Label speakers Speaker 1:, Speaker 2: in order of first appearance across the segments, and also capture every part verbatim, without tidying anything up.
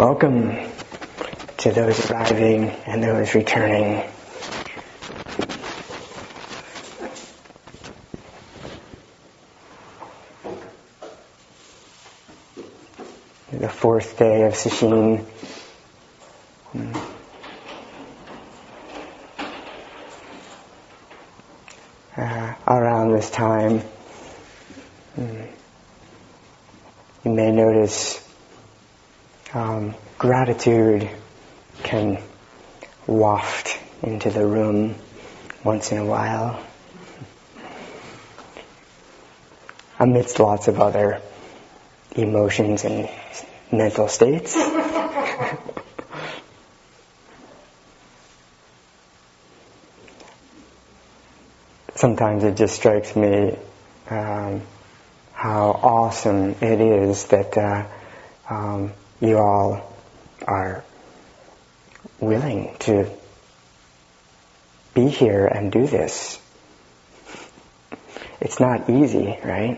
Speaker 1: Welcome to those arriving and those returning. The fourth day of Sesshin. Uh, around this time, you may notice um, gratitude can waft into the room once in a while, amidst lots of other emotions and mental states. Sometimes it just strikes me um, how awesome it is that uh, um, you all are willing to be here and do this. It's not easy, right?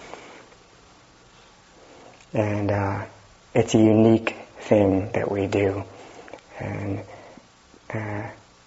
Speaker 1: And uh, it's a unique thing that we do. And uh,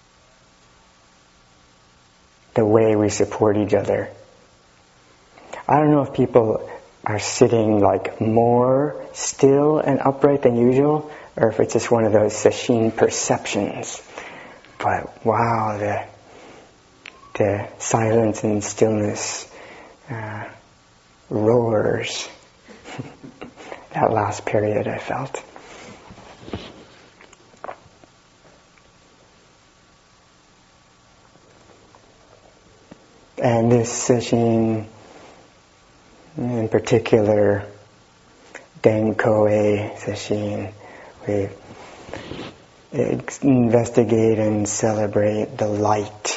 Speaker 1: the way we support each other. I don't know if people are sitting like more still and upright than usual, or if it's just one of those Sesshin perceptions. But wow, the the silence and stillness uh, roars. That last period I felt. And this Sesshin, in particular, Denkoei Sesshin, we investigate and celebrate the light.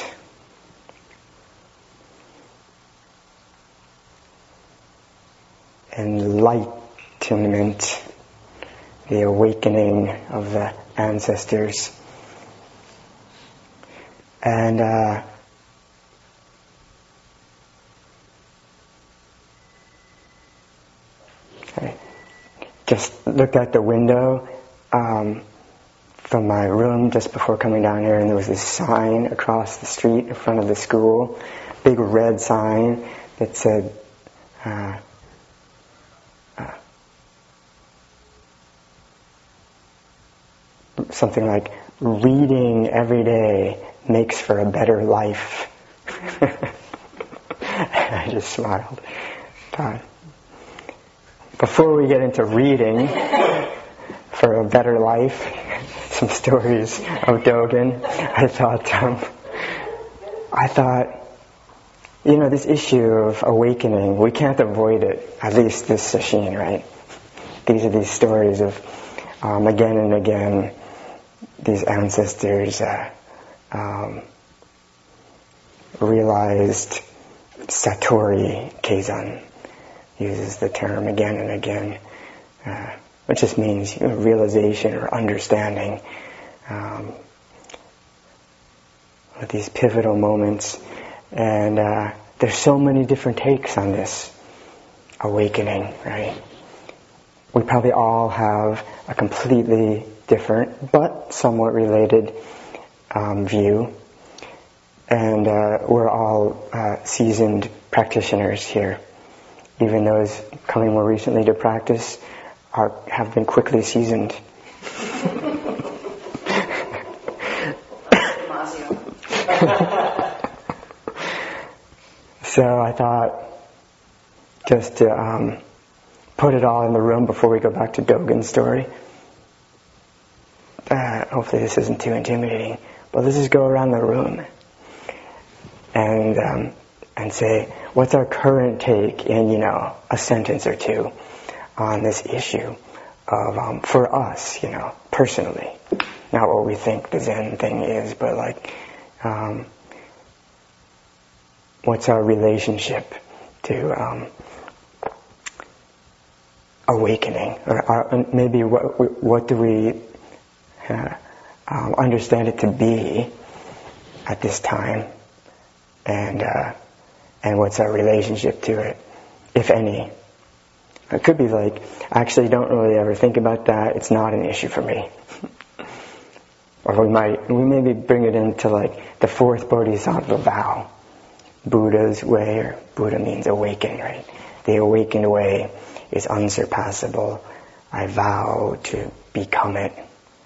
Speaker 1: Enlightenment, the awakening of the ancestors. And uh, I just looked out the window um, from my room just before coming down here, and there was this sign across the street in front of the school, big red sign that said, uh, uh, something like, reading every day makes for a better life. I just smiled. God. Before we get into reading for a better life, some stories of Dogen, I thought, um, I thought, you know, this issue of awakening, we can't avoid it, at least this Sesshin, right? These are these stories of, um, again and again, these ancestors uh, um, realized Satori Keizan uses the term again and again, uh, which just means, you know, realization or understanding um, of these pivotal moments. And uh, there's so many different takes on this awakening, right? We probably all have a completely different but somewhat related um, view. And uh, we're all uh, seasoned practitioners here. Even those coming more recently to practice are have been quickly seasoned. So I thought just to um, put it all in the room before we go back to Dogen's story. Uh, hopefully this isn't too intimidating, but let's just go around the room and um, and say, what's our current take in, you know, a sentence or two on this issue of, um, for us, you know, personally, not what we think the Zen thing is, but like, um, what's our relationship to um, awakening, or our, maybe what what do we uh, um, understand it to be at this time, and uh, and what's our relationship to it, if any. It could be like, I actually don't really ever think about that. It's not an issue for me. Or we might, we maybe bring it into like the fourth bodhisattva vow. Buddha's way, or Buddha means awaken, right? The awakened way is unsurpassable. I vow to become it.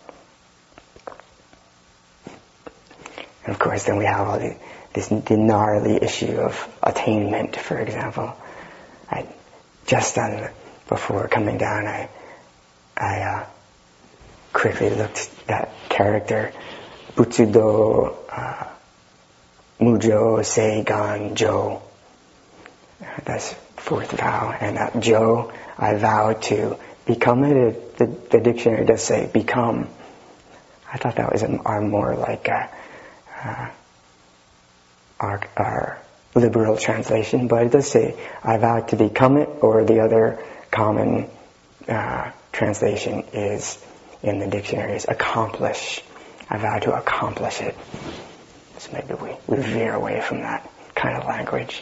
Speaker 1: And of course, then we have all the, this the gnarly issue of attainment, for example. I just done before coming down, I I uh, quickly looked at character Butsudo uh, Mujo Seigan Jo. That's fourth vow, and that Jo, I vow to become it. The, the dictionary does say become. I thought that was a, our more like a, uh, our our liberal translation, but it does say I vow to become it, or the other common uh, translation is in the dictionary is accomplish. I vow to accomplish it. So maybe we, we veer away from that kind of language.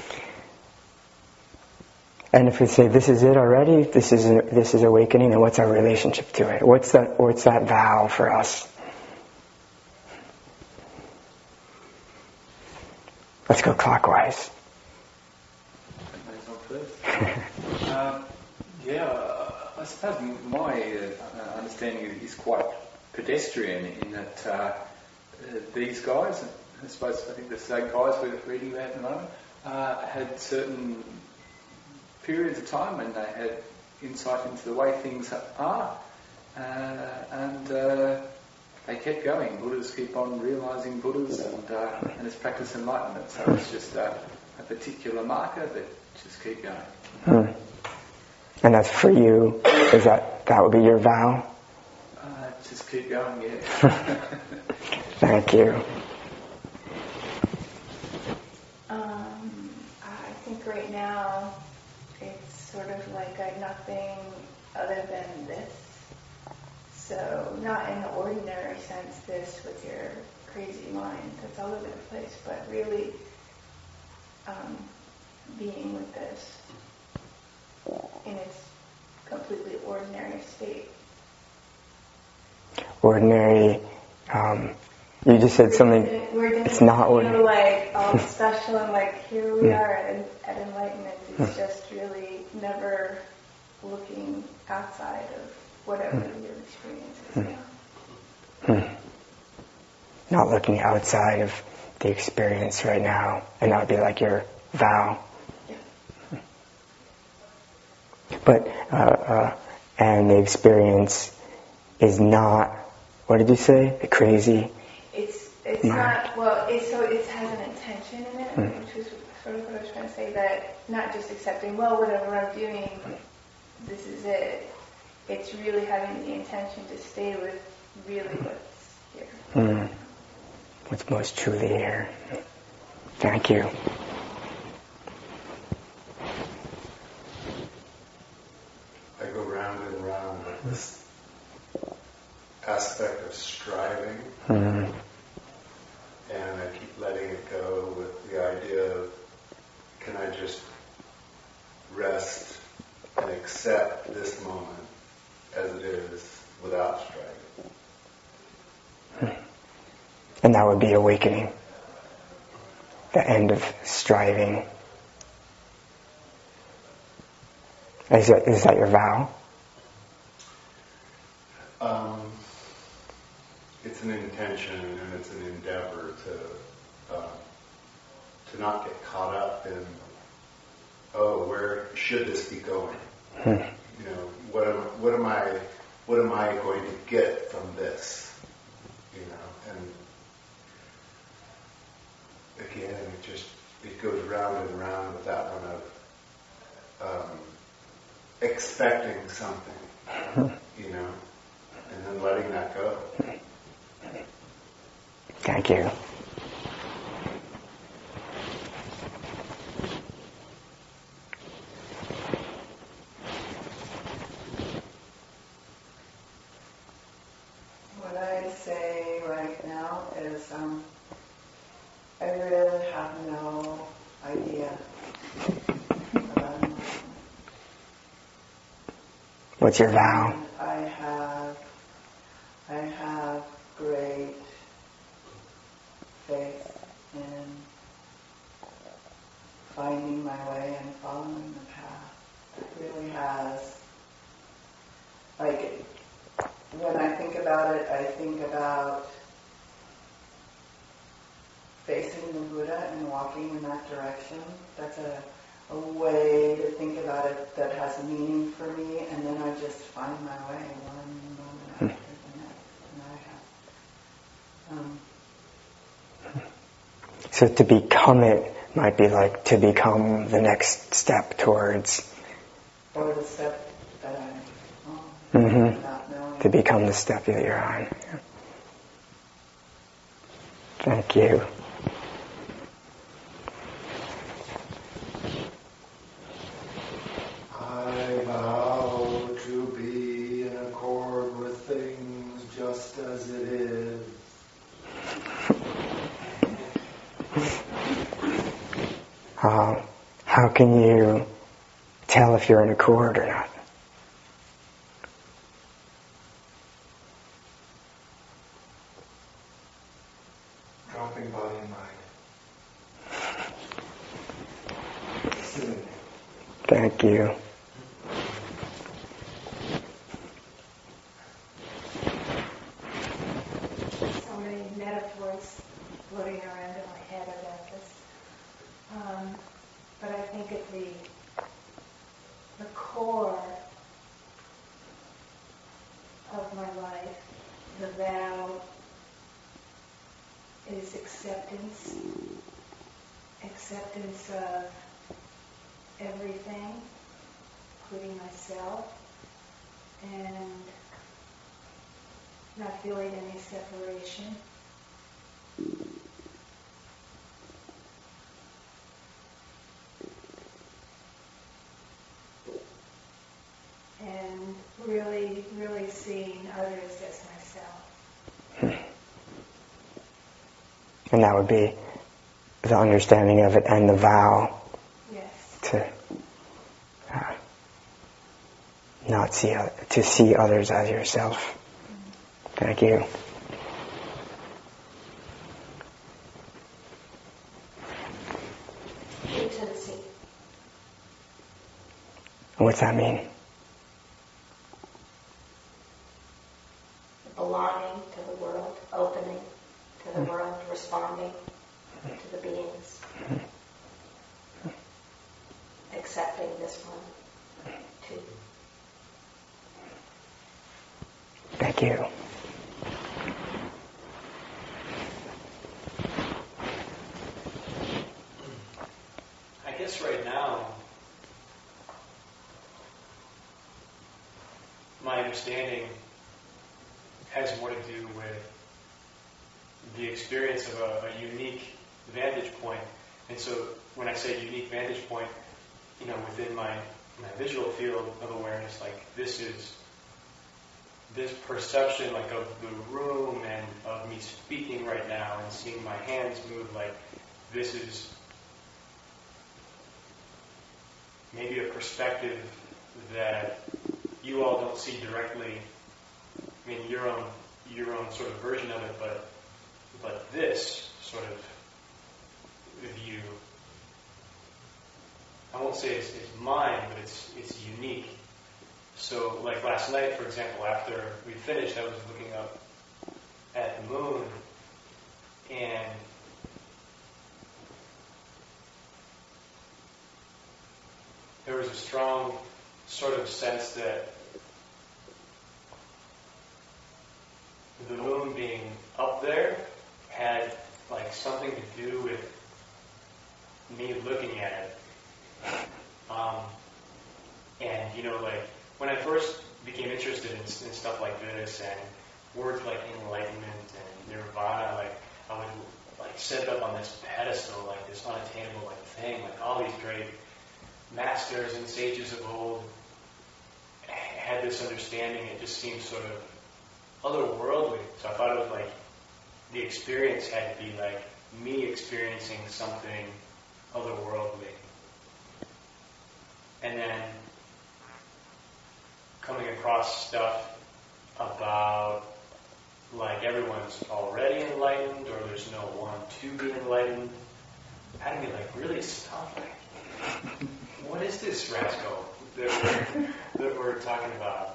Speaker 1: And if we say this is it already, this is this is awakening, then what's our relationship to it? What's that? What's that vow for us? Let's go clockwise.
Speaker 2: um, yeah, I suppose my uh, understanding is quite pedestrian in that uh, uh, these guys, I suppose I think the same guys we're reading about at the moment, uh, had certain periods of time when they had insight into the way things are, uh, and uh, they kept going. Buddhas keep on realising Buddhas, and uh, and it's practice enlightenment. So it's just uh, a particular marker that just keep going.
Speaker 1: Hmm. And that's for you. Is that that would be your vow?
Speaker 2: Uh, just keep going, yeah.
Speaker 1: Thank you.
Speaker 3: Um, I think right now it's sort of like a nothing other than this. So not in the ordinary sense, this with your crazy mind that's all over the place, but really um, being with this in its completely ordinary state.
Speaker 1: Ordinary. Um, you just said something.
Speaker 3: We're
Speaker 1: It's not
Speaker 3: feel
Speaker 1: ordinary.
Speaker 3: like all special and like here we
Speaker 1: Mm.
Speaker 3: are at, at enlightenment. It's
Speaker 1: Mm.
Speaker 3: just really never looking outside of whatever
Speaker 1: Mm.
Speaker 3: your experience is
Speaker 1: Mm.
Speaker 3: now.
Speaker 1: Hmm. Not looking outside of the experience right now, and that would be like your vow.
Speaker 3: Yeah.
Speaker 1: But uh, uh, and the experience is not. What did you say? The crazy.
Speaker 3: It's it's
Speaker 1: mind.
Speaker 3: not well. It's so it has an intention in it,
Speaker 1: Mm.
Speaker 3: which was sort of what I was trying to say. That not just accepting, well, whatever I'm doing, this is it. It's really having the intention to stay with really what's here.
Speaker 1: Mm. What's most truly here. Thank you.
Speaker 4: I go round and round with this aspect of striving,
Speaker 1: Mm.
Speaker 4: and I keep letting it go with the idea of, can I just rest and accept this moment as it is without striving?
Speaker 1: And that would be awakening. The end of striving. Is that, is that your vow?
Speaker 4: Um, it's an intention and it's an endeavor to uh, to not get caught up in, oh, where should this be going?
Speaker 1: Hmm.
Speaker 4: You know, what am what am I what am I going to get from this? You know, and again, it just it goes round and round with that one of um, expecting something, you know, and then letting that go.
Speaker 1: Thank you.
Speaker 5: What I say right now is um, I really have no idea about enlightenment.
Speaker 1: What's your vow?
Speaker 5: And I have, I have great faith in finding my way and following the path. It really has, like, when I think about it, I think about facing the Buddha and walking in that direction. That's a, a way to think about it that has meaning for me, and then I just find my way one moment after the next. And I have. Um,
Speaker 1: So to become it might be like to become the next step towards.
Speaker 5: or the step that I'm on,
Speaker 1: Mm-hmm.
Speaker 5: not knowing.
Speaker 1: To become the step that you're on. Thank you.
Speaker 4: I vow to be in accord with things just as it is.
Speaker 1: Uh, how can you tell if you're in accord or not?
Speaker 4: Dropping body and mind. Sitting.
Speaker 1: Thank you.
Speaker 3: So many metaphors floating around in my head about this. Um, but I think at the the core of my life, the vow is acceptance, acceptance of everything, including myself, and not feeling any separation. And really, really seeing others as myself.
Speaker 1: And that would be the understanding of it and the vow.
Speaker 3: Yes.
Speaker 1: To uh, not see, to see others as yourself. Mm-hmm. Thank you.
Speaker 6: Agency.
Speaker 1: What's that mean?
Speaker 6: Belonging to the world, opening to the world, responding to the beings, accepting this one, too.
Speaker 1: Thank you.
Speaker 7: I guess right now, my understanding has more to do with the experience of a, a unique vantage point. And so when I say unique vantage point, you know, within my, my visual field of awareness, like this is this perception like of the room and of me speaking right now and seeing my hands move, like this is maybe a perspective that you all don't see directly. I mean, your own your own sort of version of it, but but this sort of view, I won't say it's, it's mine, but it's it's unique. So, like last night, for example, after we finished, I was looking up at the moon, and there was a strong sort of sense that the moon being up there had like something to do with me looking at it. Um, and you know, like when I first became interested in, in stuff like this and words like enlightenment and nirvana, like I would like set it up on this pedestal, like this unattainable like thing, like all these great masters and sages of old had this understanding. It just seemed sort of otherworldly. So I thought it was like the experience had to be like me experiencing something otherworldly. And then coming across stuff about like everyone's already enlightened or there's no one to be enlightened, had me like really stop. Like, what is this rascal that we're, that we're talking about?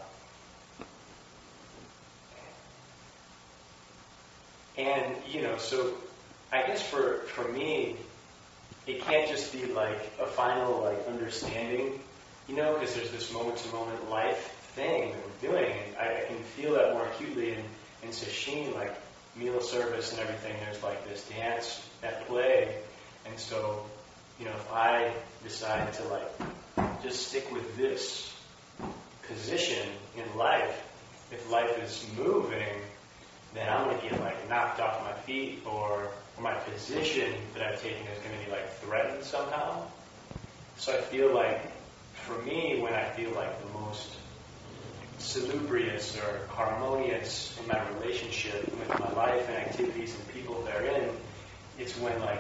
Speaker 7: And, you know, so I guess for, for me, it can't just be like a final like understanding, you know, because there's this moment-to-moment life thing that we're doing. And I, I can feel that more acutely in, in sesshin, like meal service and everything. There's like this dance at play. And so, you know, if I decide to like just stick with this position in life, if life is moving, then I'm going to get like knocked off my feet, or, or my position that I've taken is going to be like threatened somehow. So I feel like, for me, when I feel like the most salubrious or harmonious in my relationship with my life and activities and people therein, it's when like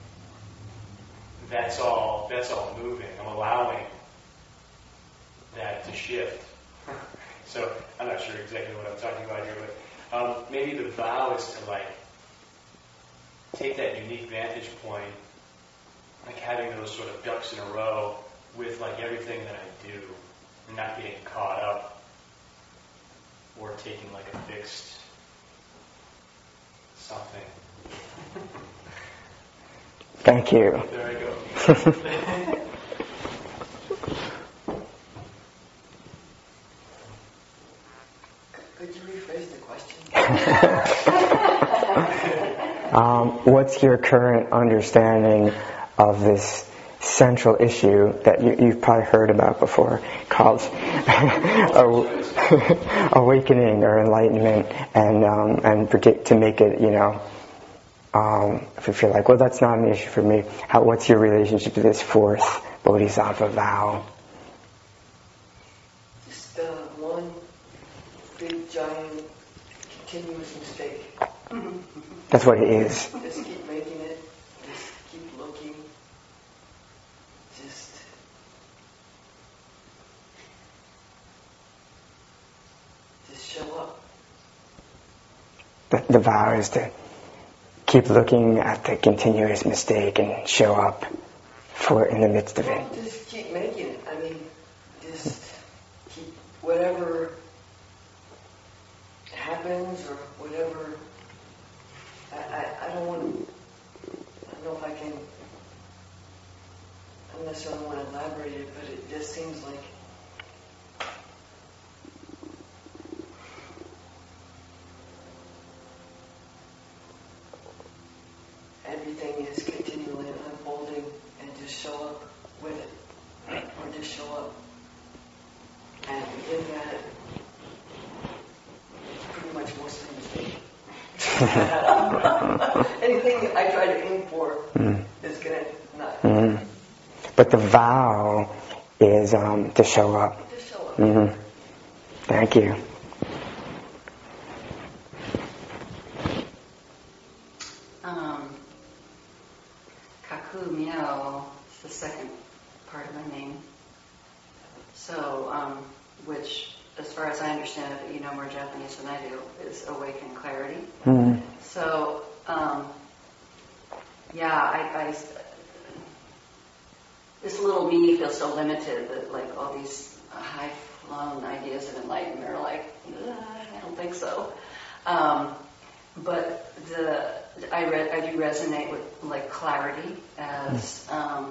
Speaker 7: that's all that's all moving. I'm allowing that to shift. So I'm not sure exactly what I'm talking about here, but um, maybe the vow is to like take that unique vantage point, like having those sort of ducks in a row with like everything that I do, and not getting caught up or taking like a fixed something.
Speaker 1: Thank you.
Speaker 7: There I go.
Speaker 5: Could you rephrase the question?
Speaker 1: um, what's your current understanding of this central issue that you, you've probably heard about before, called awakening or enlightenment, and um, and predict, to make it, you know, um, if you feel like, well, that's not an issue for me. How? What's your relationship to this fourth Bodhisattva vow?
Speaker 5: Just uh, one big, giant, continuous mistake.
Speaker 1: That's what it is.
Speaker 5: Just keep making it. Just keep looking. Just just show up.
Speaker 1: The, the vow is to keep looking at the continuous mistake and show up for it in the midst of it.
Speaker 5: Well, just keep making it. I mean, just keep whatever happens or whatever. I, I, I don't want to, I don't know if I can, I don't necessarily want to elaborate it, but it just seems like everything is continually unfolding, and just show up with it, or just show up. And within that, pretty much mostly mistake. Anything I try to aim for mm. is going to not.
Speaker 1: Mm. But the vow is um, to show up.
Speaker 5: To show up.
Speaker 1: Mm-hmm. Thank you.
Speaker 8: Um, Kaku Miao is the second part of my name. So, um, which, as far as I understand it, but you know more Japanese than I do, is awaken clarity.
Speaker 1: Mm-hmm.
Speaker 8: So, um, yeah, I, I, this little me feels so limited that like all these high-flown ideas of enlightenment are like, I don't think so. Um, but the I read I do resonate with like clarity as um,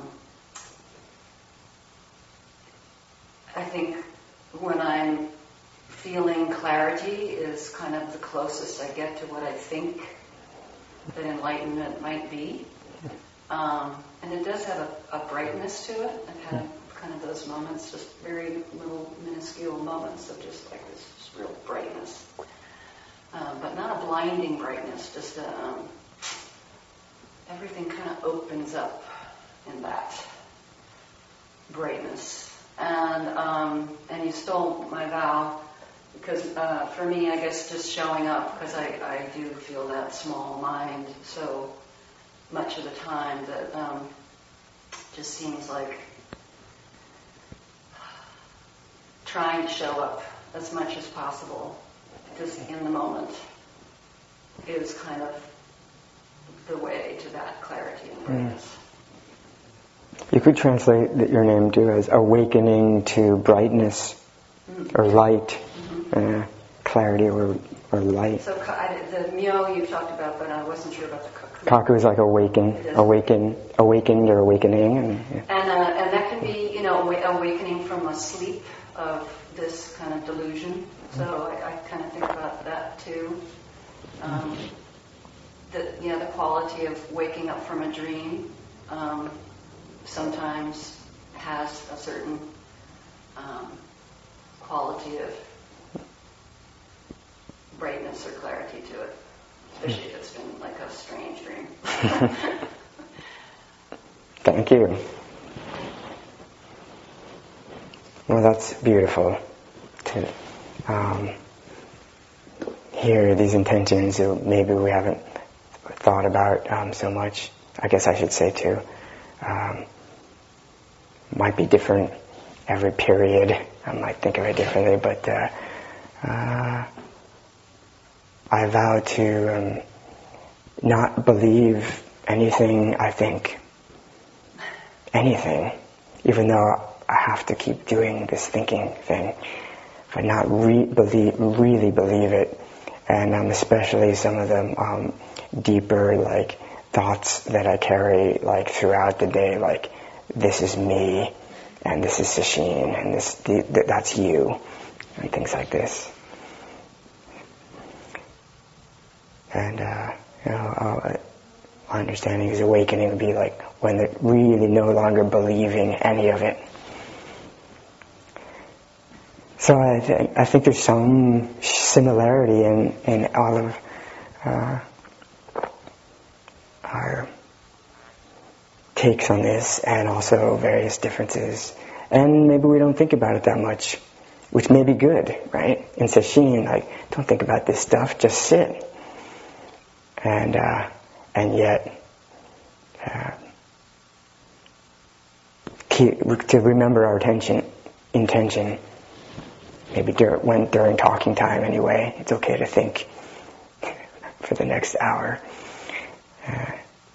Speaker 8: I think when I'm feeling clarity is kind of the closest I get to what I think that enlightenment might be. Um, and it does have a, a brightness to it. I've had kind of those moments, just very little minuscule moments of just like this just real brightness. Um, but not a blinding brightness, just a, um, everything kind of opens up in that brightness. And um, and you stole my vow, because uh, for me, I guess just showing up, because I, I do feel that small mind so much of the time that um, just seems like trying to show up as much as possible just in the moment is kind of the way to that clarity and brightness.
Speaker 1: Mm. You could translate your name too as awakening to brightness mm-hmm. or light, mm-hmm. uh, clarity or, or light.
Speaker 8: So I, the myo you've talked about, but I wasn't sure about the kaku.
Speaker 1: Kaku is like awaken, awaken, awaken, you're awakening. And, yeah.
Speaker 8: and, uh, and that can be, you know, awakening from a sleep of this kind of delusion. So I, I kind of think about that too. Um, the, yeah, the quality of waking up from a dream um, sometimes has a certain um, quality of brightness or clarity to it, especially if it's been like a strange dream.
Speaker 1: Thank you. Well, that's beautiful to um, hear these intentions that maybe we haven't thought about um, so much. I guess I should say too. Um, might be different every period. I might think of it differently, but uh, uh, I vow to um, not believe anything I think. Anything. Even though I have to keep doing this thinking thing. But not re- believe, really believe it. And um, especially some of the um, deeper like thoughts that I carry like throughout the day, like this is me, and this is Sesshin, and this the, th- that's you, and things like this. And uh, you know, uh, my understanding is awakening would be like when they're really no longer believing any of it. So I think I think there's some similarity in in all of uh, our takes on this, and also various differences. And maybe we don't think about it that much, which may be good, right? In Sesshin, like, don't think about this stuff, just sit. And uh, and yet, uh, keep, to remember our attention, intention. Maybe dur- when during talking time, anyway, it's okay to think for the next hour. Uh,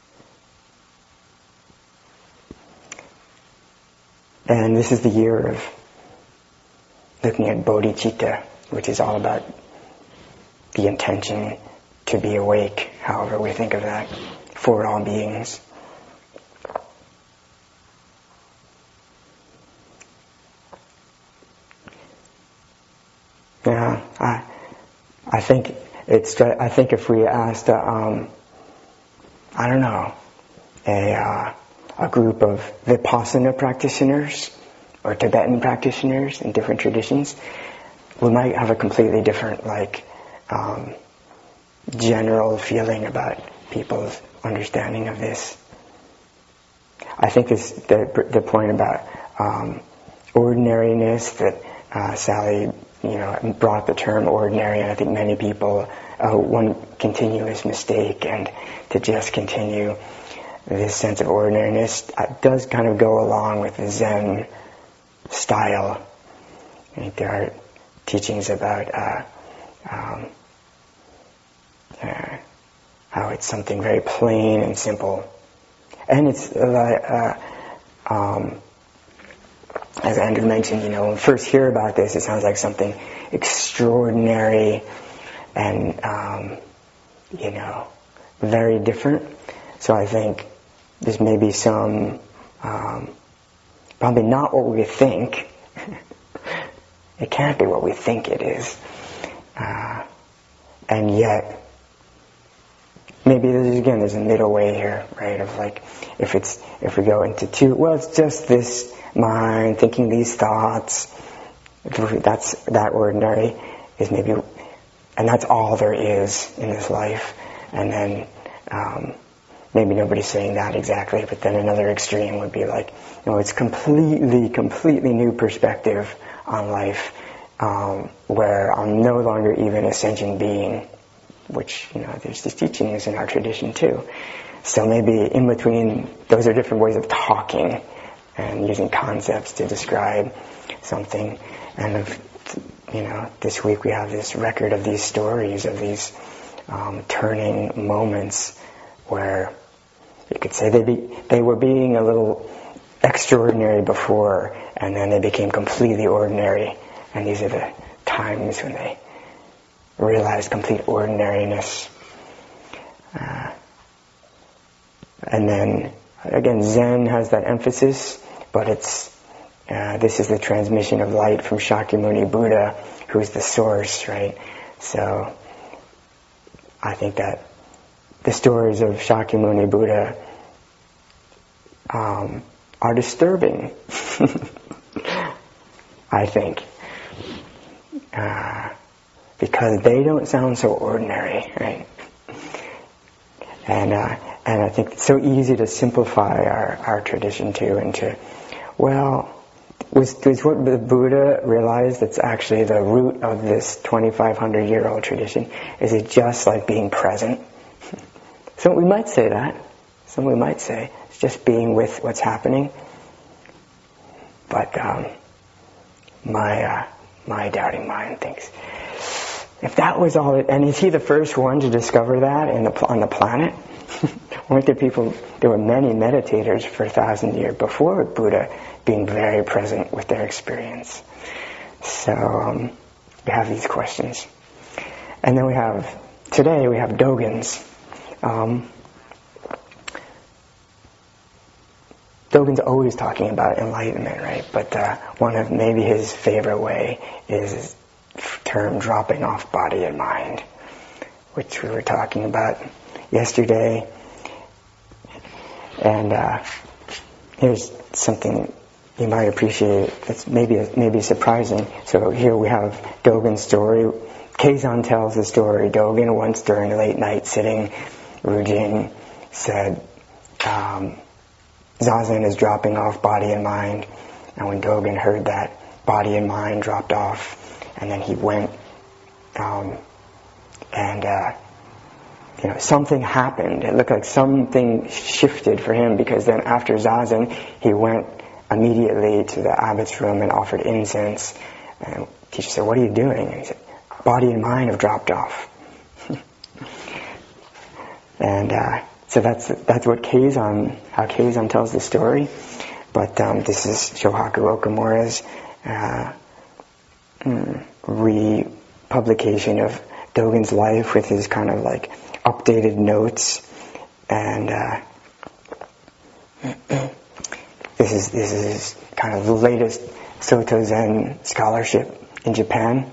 Speaker 1: and this is the year of looking at bodhicitta, which is all about the intention to be awake, however we think of that, for all beings. Yeah, I, I think it's. I think if we asked, uh, um, I don't know, a uh, a group of Vipassana practitioners or Tibetan practitioners in different traditions, we might have a completely different, like, um, general feeling about people's understanding of this. I think this the the point about um, ordinariness that uh, Sally. You know, brought the term ordinary, and I think many people, uh, one continuous mistake, and to just continue this sense of ordinariness uh, does kind of go along with the Zen style. I think there are teachings about uh, um, uh, how it's something very plain and simple, and it's uh, uh, um, as Andrew mentioned, you know, when we first hear about this, it sounds like something extraordinary and, um, you know, very different. So I think there's maybe some, um, probably not what we think. It can't be what we think it is. Uh, and yet, maybe there's, again, there's a middle way here, right? Of like, if it's, if we go into two, well, it's just this mind thinking these thoughts, that's that ordinary is maybe, and that's all there is in this life. And then um, maybe nobody's saying that exactly, but then another extreme would be like, you know, it's completely, completely new perspective on life, um, where I'm no longer even a sentient being, which, you know, there's these teachings in our tradition too. So maybe in between, those are different ways of talking. and using concepts to describe something. And of, you know, this week we have this record of these stories, of these um, turning moments where you could say they be, they were being a little extraordinary before, and then they became completely ordinary. And these are the times when they realized complete ordinariness. Uh, and then, again, Zen has that emphasis, but it's uh, this is the transmission of light from Shakyamuni Buddha, who's the source, right? So I think that the stories of Shakyamuni Buddha um, are disturbing, I think, uh, because they don't sound so ordinary, right? And uh, and I think it's so easy to simplify our, our tradition too into, well, was, was what the Buddha realized that's actually the root of this twenty-five hundred year old tradition? Is it just like being present? So we might say that. Some we might say it's just being with what's happening. But um, my uh, my doubting mind thinks, if that was all it, and is he the first one to discover that in the, on the planet? Weren't there people, there were many meditators for a thousand years before Buddha being very present with their experience. So um, we have these questions. And then we have, today we have Dogen's. Um, Dogen's always talking about enlightenment, right? But uh, one of maybe his favorite way is term dropping off body and mind, which we were talking about yesterday. And uh, here's something you might appreciate that's maybe maybe surprising. So here we have Dogen's story. Keizan tells the story. Dogen once during the late night sitting, Rujing said, um, Zazen is dropping off body and mind. And when Dogen heard that, body and mind dropped off. And then he went, um, and uh, you know, something happened. It looked like something shifted for him, because then after Zazen, he went immediately to the abbot's room and offered incense. And the teacher said, "What are you doing?" And he said, "Body and mind have dropped off." And uh, so that's that's what Keizan, how Keizan tells the story. But um, this is Shohaku Okamura's uh, mm, republication of Dogen's life with his kind of like updated notes. And uh, this is this is kind of the latest Soto Zen scholarship in Japan.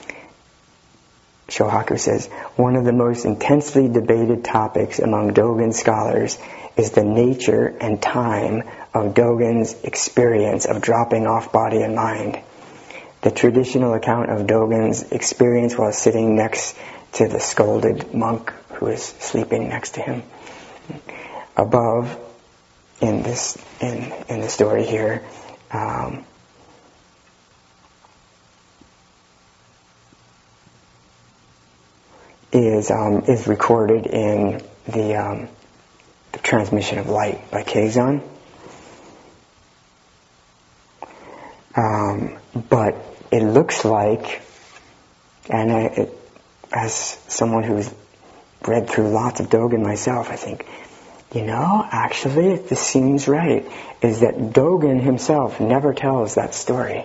Speaker 1: Shohaku says, one of the most intensely debated topics among Dogen scholars is the nature and time of Dogen's experience of dropping off body and mind. The traditional account of Dogen's experience while sitting next to the scolded monk who is sleeping next to him. Above, in this in in the story here, um, is um, is recorded in the, um, the transmission of light by Keizan. Um, but it looks like, and I, it, as someone who's read through lots of Dogen myself, I think, you know, actually, this seems right, is that Dogen himself never tells that story.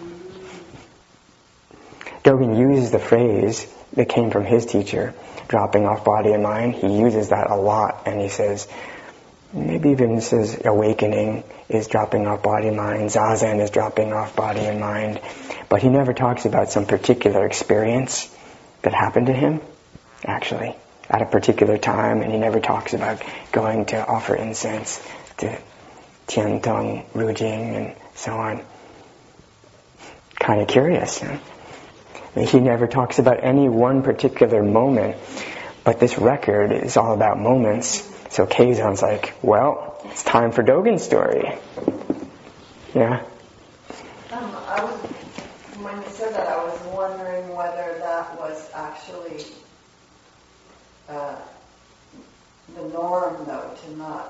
Speaker 1: Dogen uses the phrase that came from his teacher, dropping off body and mind. He uses that a lot, and he says, maybe even says awakening is dropping off body and mind, Zazen is dropping off body and mind, but he never talks about some particular experience that happened to him, actually, at a particular time, and he never talks about going to offer incense to Tiantong, Rujing, and so on. Kind of curious, huh? He never talks about any one particular moment, but this record is all about moments. So Keizan's like, well, it's time for Dogen's story. Yeah?
Speaker 5: Um, I was, when you said that, I was wondering whether that was actually uh, the norm, though, to not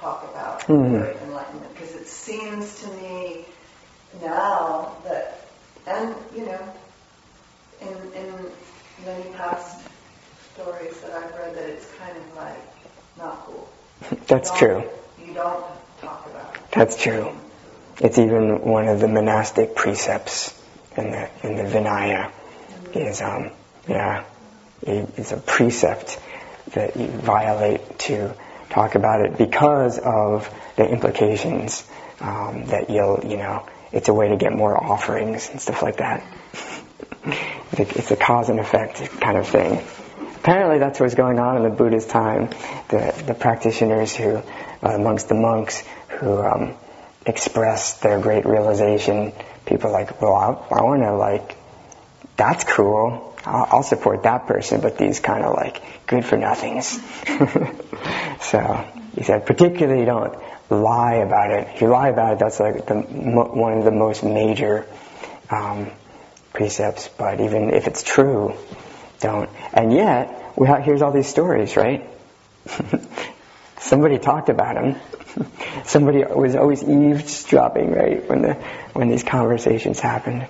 Speaker 5: talk about
Speaker 1: Mm-hmm.
Speaker 5: your enlightenment, because it seems to me now that, and you know, in in many past stories that I've read, that it's kind of like not cool.
Speaker 1: That's
Speaker 5: You
Speaker 1: true.
Speaker 5: don't- You don't talk about it.
Speaker 1: That's true. It's even one of the monastic precepts in the in the Vinaya. Is um yeah, it, it's a precept that you violate to talk about it because of the implications um, that you'll you know it's a way to get more offerings and stuff like that. It's a cause and effect kind of thing. Apparently that's what's going on in the Buddha's time. The the practitioners who, uh, amongst the monks who um, expressed their great realization, people are like, well, I, I want to like, that's cool. I'll, I'll support that person, but these kind of like good for nothings. So he said, particularly don't lie about it. If you lie about it, that's like the mo- one of the most major um, precepts. But even if it's true, don't. And yet, we have, here's all these stories, right? Somebody talked about him. Somebody was always eavesdropping, right, when the when these conversations happened.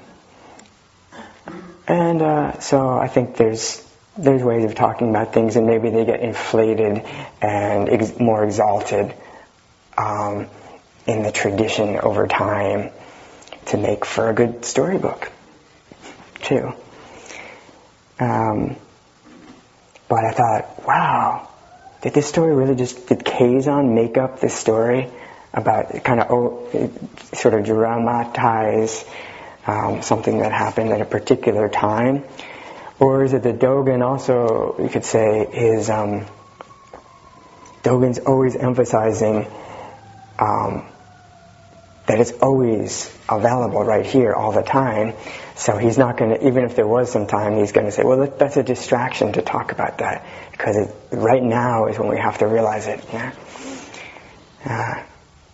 Speaker 1: And uh, so I think there's there's ways of talking about things, and maybe they get inflated and ex- more exalted um, in the tradition over time to make for a good storybook, too. Um, but I thought, wow, did this story really just, did Kazon make up this story about, kind of oh, sort of dramatize um, something that happened at a particular time? Or is it that Dogen also, you could say, is, um, Dogen's always emphasizing um, that it's always available right here all the time. So he's not going to, even if there was some time, he's going to say, well, that's a distraction to talk about that, because it, right now is when we have to realize it. Yeah. Uh,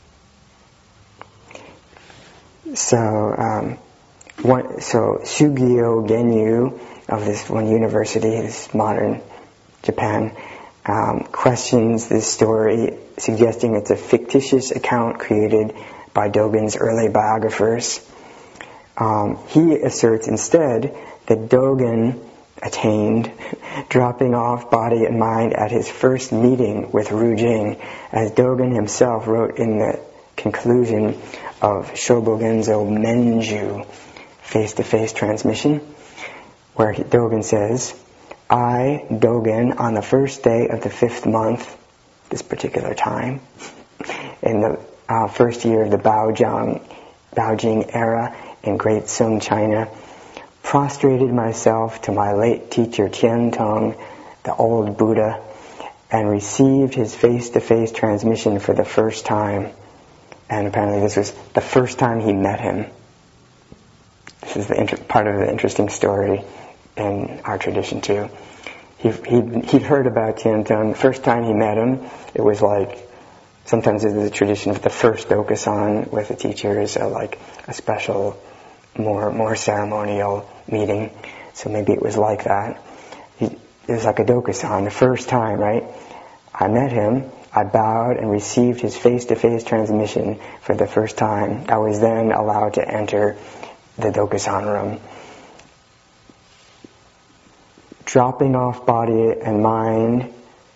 Speaker 1: so, um, one, so Shugyo Genyu of this one university, this modern Japan, um, questions this story, suggesting it's a fictitious account created by Dogen's early biographers. Um, he asserts instead that Dogen attained dropping off body and mind at his first meeting with Ru Jing, as Dogen himself wrote in the conclusion of Shobogenzo Menju, face-to-face transmission, where he, Dogen says, I, Dogen, on the first day of the fifth month, this particular time, in the uh, first year of the Baojing, Baojing era in Great Sung, China, prostrated myself to my late teacher Tian Tong, the old Buddha, and received his face-to-face transmission for the first time. And apparently this was the first time he met him. This is the inter- part of the interesting story in our tradition too. He he he'd heard about Tian Tong. The first time he met him, it was like, sometimes there's the tradition of the first Dokusan with the teacher is a, like a special, more more ceremonial meeting. So maybe it was like that. He, it was like a Dokusan, the first time, right? I met him, I bowed and received his face-to-face transmission for the first time. I was then allowed to enter the Dokusan room. Dropping off body and mind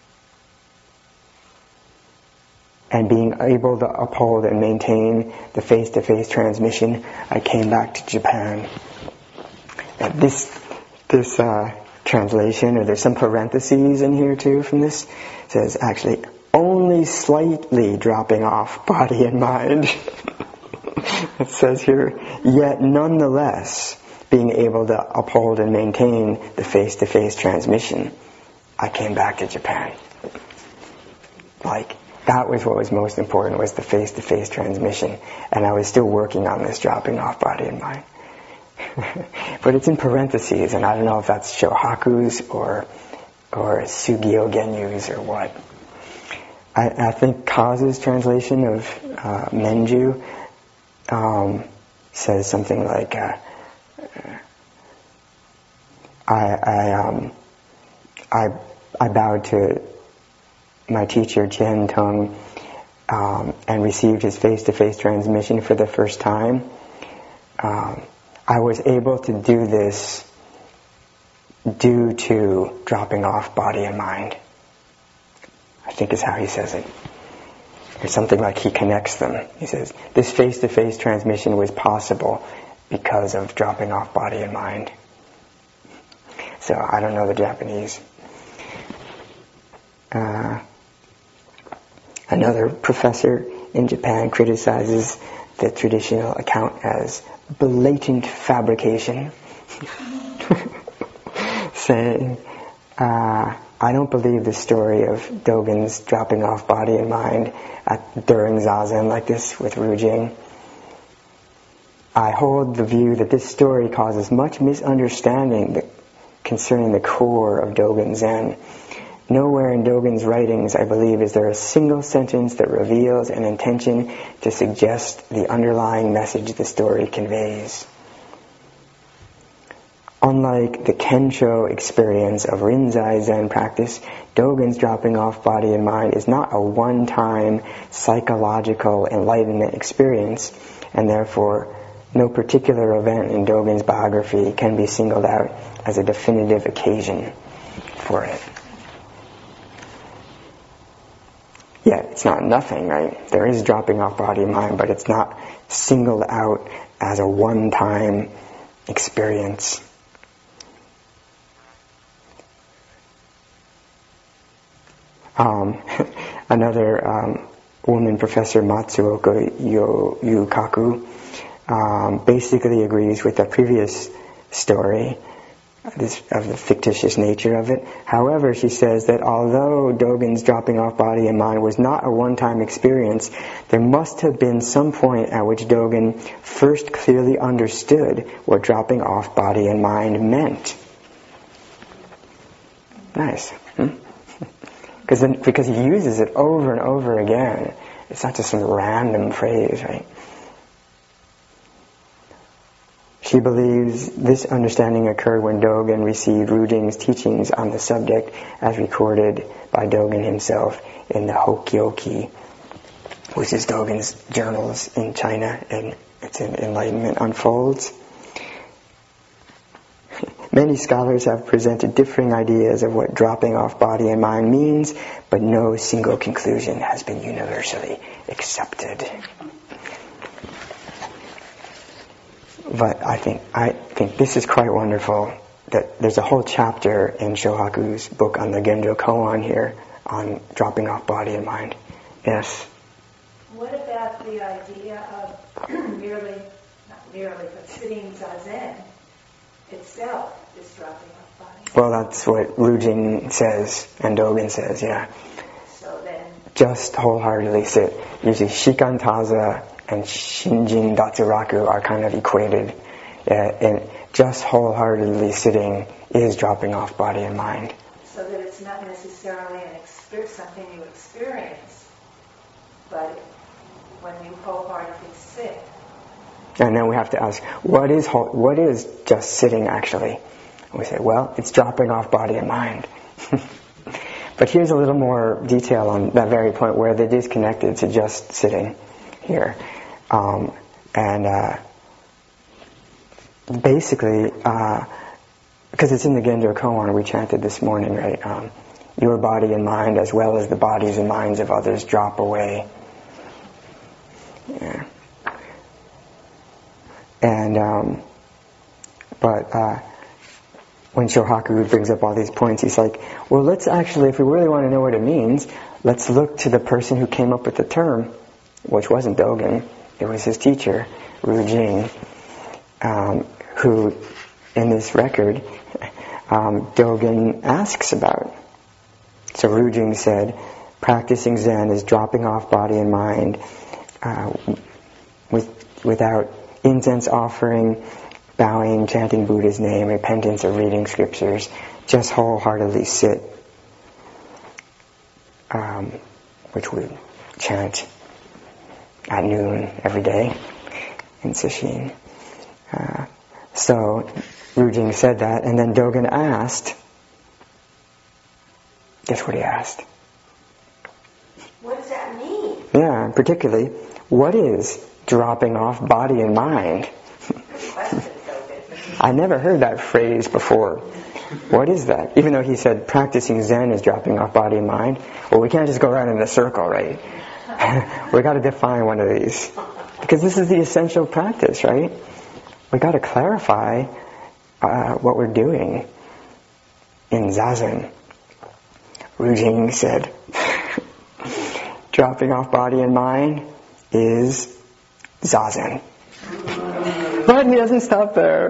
Speaker 1: and being able to uphold and maintain the face-to-face transmission, I came back to Japan. And this this uh, translation, or there's some parentheses in here too from this, says actually only slightly dropping off body and mind. It says here, yet nonetheless being able to uphold and maintain the face-to-face transmission, I came back to Japan. Like, that was what was most important, was the face-to-face transmission. And I was still working on this dropping off body and mind. But it's in parentheses, and I don't know if that's Shohaku's or or Shugyo Genyu's or what. I, I think Kaz's translation of uh, Menju um, says something like, uh, I I, um, I I bowed to my teacher Tian Tong um, and received his face-to-face transmission for the first time, um, I was able to do this due to dropping off body and mind. I think is how he says it. It's something like he connects them. He says, this face-to-face transmission was possible because of dropping off body and mind. So I don't know the Japanese. Uh, another professor in Japan criticizes the traditional account as blatant fabrication, saying, uh, I don't believe the story of Dogen's dropping off body and mind at, during Zazen like this with Rujing. I hold the view that this story causes much misunderstanding that, concerning the core of Dogen Zen. Nowhere in Dogen's writings, I believe, is there a single sentence that reveals an intention to suggest the underlying message the story conveys. Unlike the Kensho experience of Rinzai Zen practice, Dogen's dropping off body and mind is not a one-time psychological enlightenment experience, and therefore no particular event in Dogen's biography can be singled out as a definitive occasion for it. Yeah, it's not nothing, right? There is dropping off body and mind, but it's not singled out as a one-time experience. Um, another um, woman, Professor Matsuoka Yo- Yukaku, um, basically agrees with the previous story this, of the fictitious nature of it. However, she says that although Dogen's dropping off body and mind was not a one-time experience, there must have been some point at which Dogen first clearly understood what dropping off body and mind meant. Nice. Hmm? Because then, because he uses it over and over again. It's not just some random phrase, right? She believes this understanding occurred when Dogen received Rujing's teachings on the subject as recorded by Dogen himself in the Hokyoki, which is Dogen's journals in China, and it's in Enlightenment Unfolds. Many scholars have presented differing ideas of what dropping off body and mind means, but no single conclusion has been universally accepted. But I think I think this is quite wonderful that there's a whole chapter in Shohaku's book on the Genjo Koan here on dropping off body and mind. Yes?
Speaker 9: What about the idea of merely, not merely, but sitting zazen itself is dropping off body?
Speaker 1: Well, that's what Rujing says and Dogen says, yeah.
Speaker 9: So then...
Speaker 1: Just wholeheartedly sit. Usually Shikantaza and Shinjin Datsuraku are kind of equated. Uh, and just wholeheartedly sitting is dropping off body and mind.
Speaker 9: So that it's not necessarily an experience, something you experience, but when you wholeheartedly sit.
Speaker 1: And then we have to ask, what is what is just sitting actually? And we say, well, it's dropping off body and mind. But here's a little more detail on that very point where it is connected to just sitting here. Um, and uh, basically, uh, because it's in the Genjo Koan we chanted this morning, right? Um, your body and mind as well as the bodies and minds of others drop away. Yeah. And, um, but, uh, when Shohaku brings up all these points, he's like, well, let's actually, if we really want to know what it means, let's look to the person who came up with the term, which wasn't Dogen, it was his teacher, Rujing, um, who, in this record, um, Dogen asks about. So Rujing said, practicing Zen is dropping off body and mind uh, with, without incense offering, bowing, chanting Buddha's name, repentance, or reading scriptures. Just wholeheartedly sit, um, which we chant at noon every day in Sesshin. Uh, so Rujing said that, and then Dogen asked, guess what he asked?
Speaker 6: What does that mean?
Speaker 1: Yeah, particularly, what is dropping off body and mind? I never heard that phrase before. What is that? Even though he said practicing Zen is dropping off body and mind, well, we can't just go around in a circle, right? We got to define one of these, because this is the essential practice, right? We got to clarify uh, what we're doing in Zazen. Rujing said, dropping off body and mind is Zazen. But he doesn't stop there.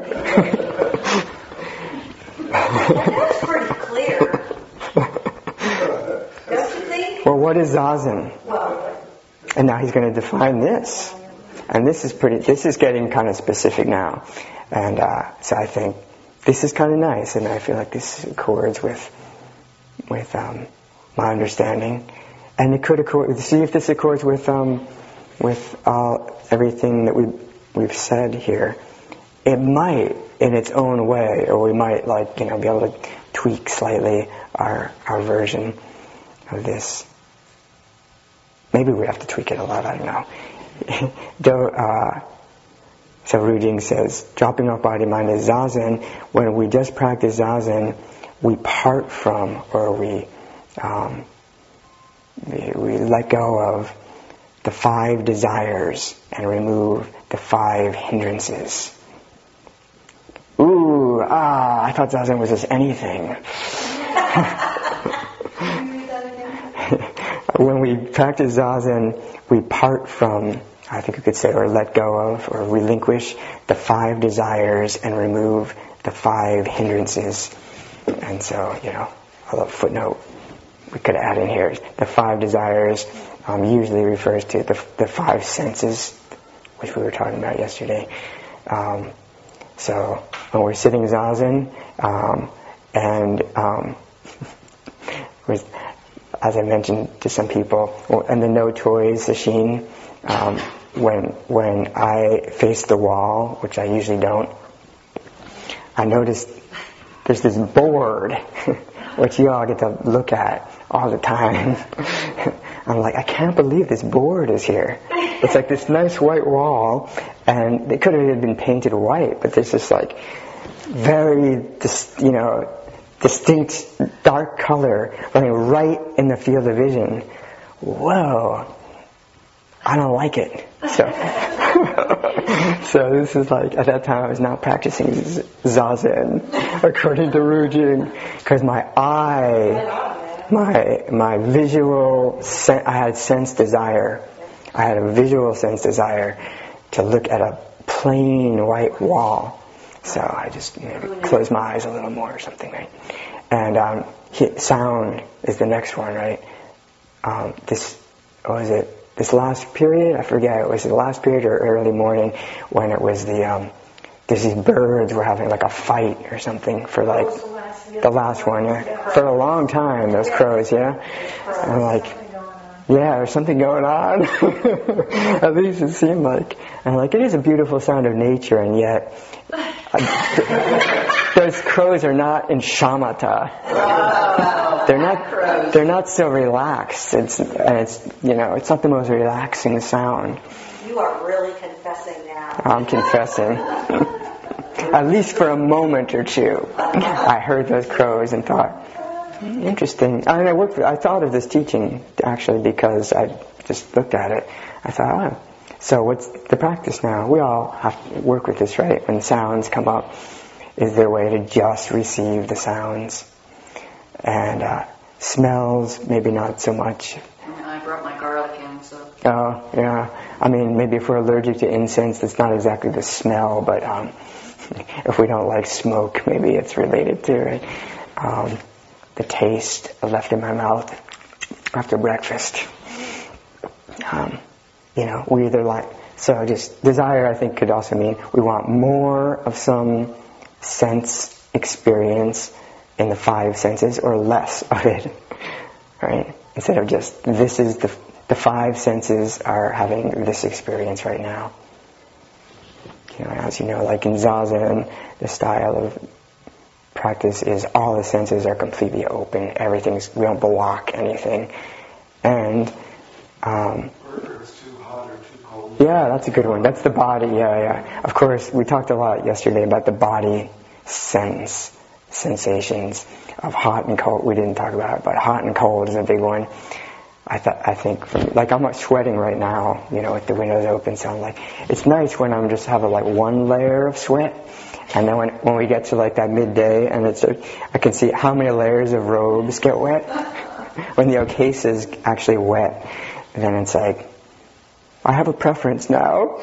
Speaker 6: That's pretty clear. Don't you think?
Speaker 1: Well, what is Zazen?
Speaker 6: Well,
Speaker 1: And now he's going to define this. And this is pretty, this is getting kind of specific now. And uh, so I think this is kind of nice, and I feel like this accords with with um, my understanding. And it could accord, see if this accords with um, with uh, everything that we we've said here. It might, in its own way, or we might like you know be able to tweak slightly our our version of this. Maybe we have to tweak it a lot. I don't know. Do, uh, so Rujing says, dropping off body mind is Zazen. When we just practice Zazen, we part from, or we, um, we we let go of the five desires and remove the five hindrances. Ooh, ah, I thought Zazen was just anything. When we practice Zazen, we part from, I think you could say, or let go of, or relinquish the five desires and remove the five hindrances. And so, you know, a little footnote we could add in here. The five desires um, usually refers to the, the five senses, which we were talking about yesterday. Um, so when we're sitting Zazen, um, and um, with, as I mentioned to some people, and the no toys sesshin, um, when when I face the wall, which I usually don't, I noticed there's this board, which you all get to look at all the time. I'm like, I can't believe this board is here. It's like this nice white wall, and it could have been painted white, but there's this like very, dis- you know, distinct dark color running right in the field of vision. Whoa, I don't like it. So, so this is like, at that time I was not practicing Zazen, according to Rujing, because my eye, my my visual, sen- I had sense desire. I had a visual sense desire to look at a plain white wall. So I just maybe closed my eyes a little more or something, right? And um, sound is the next one, right? Um, this, what was it? This last period, I forget, it was the last period or early morning when it was the, um, there's these birds were having like a fight or something for like, the last one, yeah. For a long time, those crows, yeah? And like, yeah, there's something going on. At least it seemed like. And like, it is a beautiful sound of nature, and yet uh, those crows are not in shamatha. They're not. They're not so relaxed. It's and it's you know it's not the most relaxing sound.
Speaker 6: you are really confessing now.
Speaker 1: I'm confessing. At least for a moment or two, I heard those crows and thought, interesting. I mean, I worked. I thought of this teaching actually because I just looked at it. I thought, oh, so what's the practice now? We all have to work with this, right? When sounds come up, is there a way to just receive the sounds? And uh, smells, maybe not so much.
Speaker 8: I brought my garlic in, so.
Speaker 1: Oh, yeah. I mean, maybe if we're allergic to incense, it's not exactly the smell, but um, if we don't like smoke, maybe it's related to it. Um, the taste left in my mouth after breakfast. Um, you know, we either like, so just desire, I think, could also mean we want more of some sense experience in the five senses or less of it, right? Instead of just, this is the, the five senses are having this experience right now. You know, as you know, like in Zazen, the style of practice is all the senses are completely open. Everything's, we don't block anything. And um, Yeah, that's a good one. That's the body. Yeah, yeah. Of course, we talked a lot yesterday about the body sense, sensations of hot and cold. We didn't talk about it, but hot and cold is a big one. I th- I think, for, like I'm not sweating right now, you know, with the windows open. So I'm like, it's nice when I'm just have a, like one layer of sweat, and then when when we get to like that midday, and it's a, I can see how many layers of robes get wet. When the case is actually wet, then it's like, I have a preference now.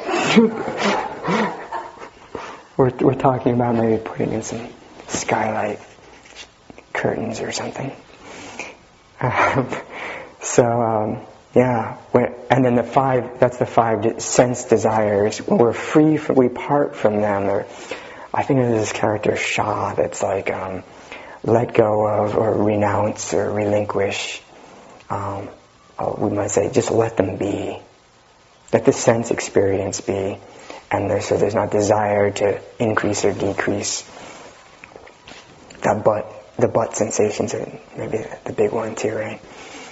Speaker 1: we're we're talking about maybe putting in some skylight curtains or something. Um, so um, yeah, when, and then the five, that's the five sense desires. When we're free, from, we part from them. Or, I think there's this character Shah that's like um, let go of or renounce or relinquish. Um, we might say just let them be. Let the sense experience be. And there's, so there's not desire to increase or decrease. That butt, the butt sensations are maybe the big one too, right?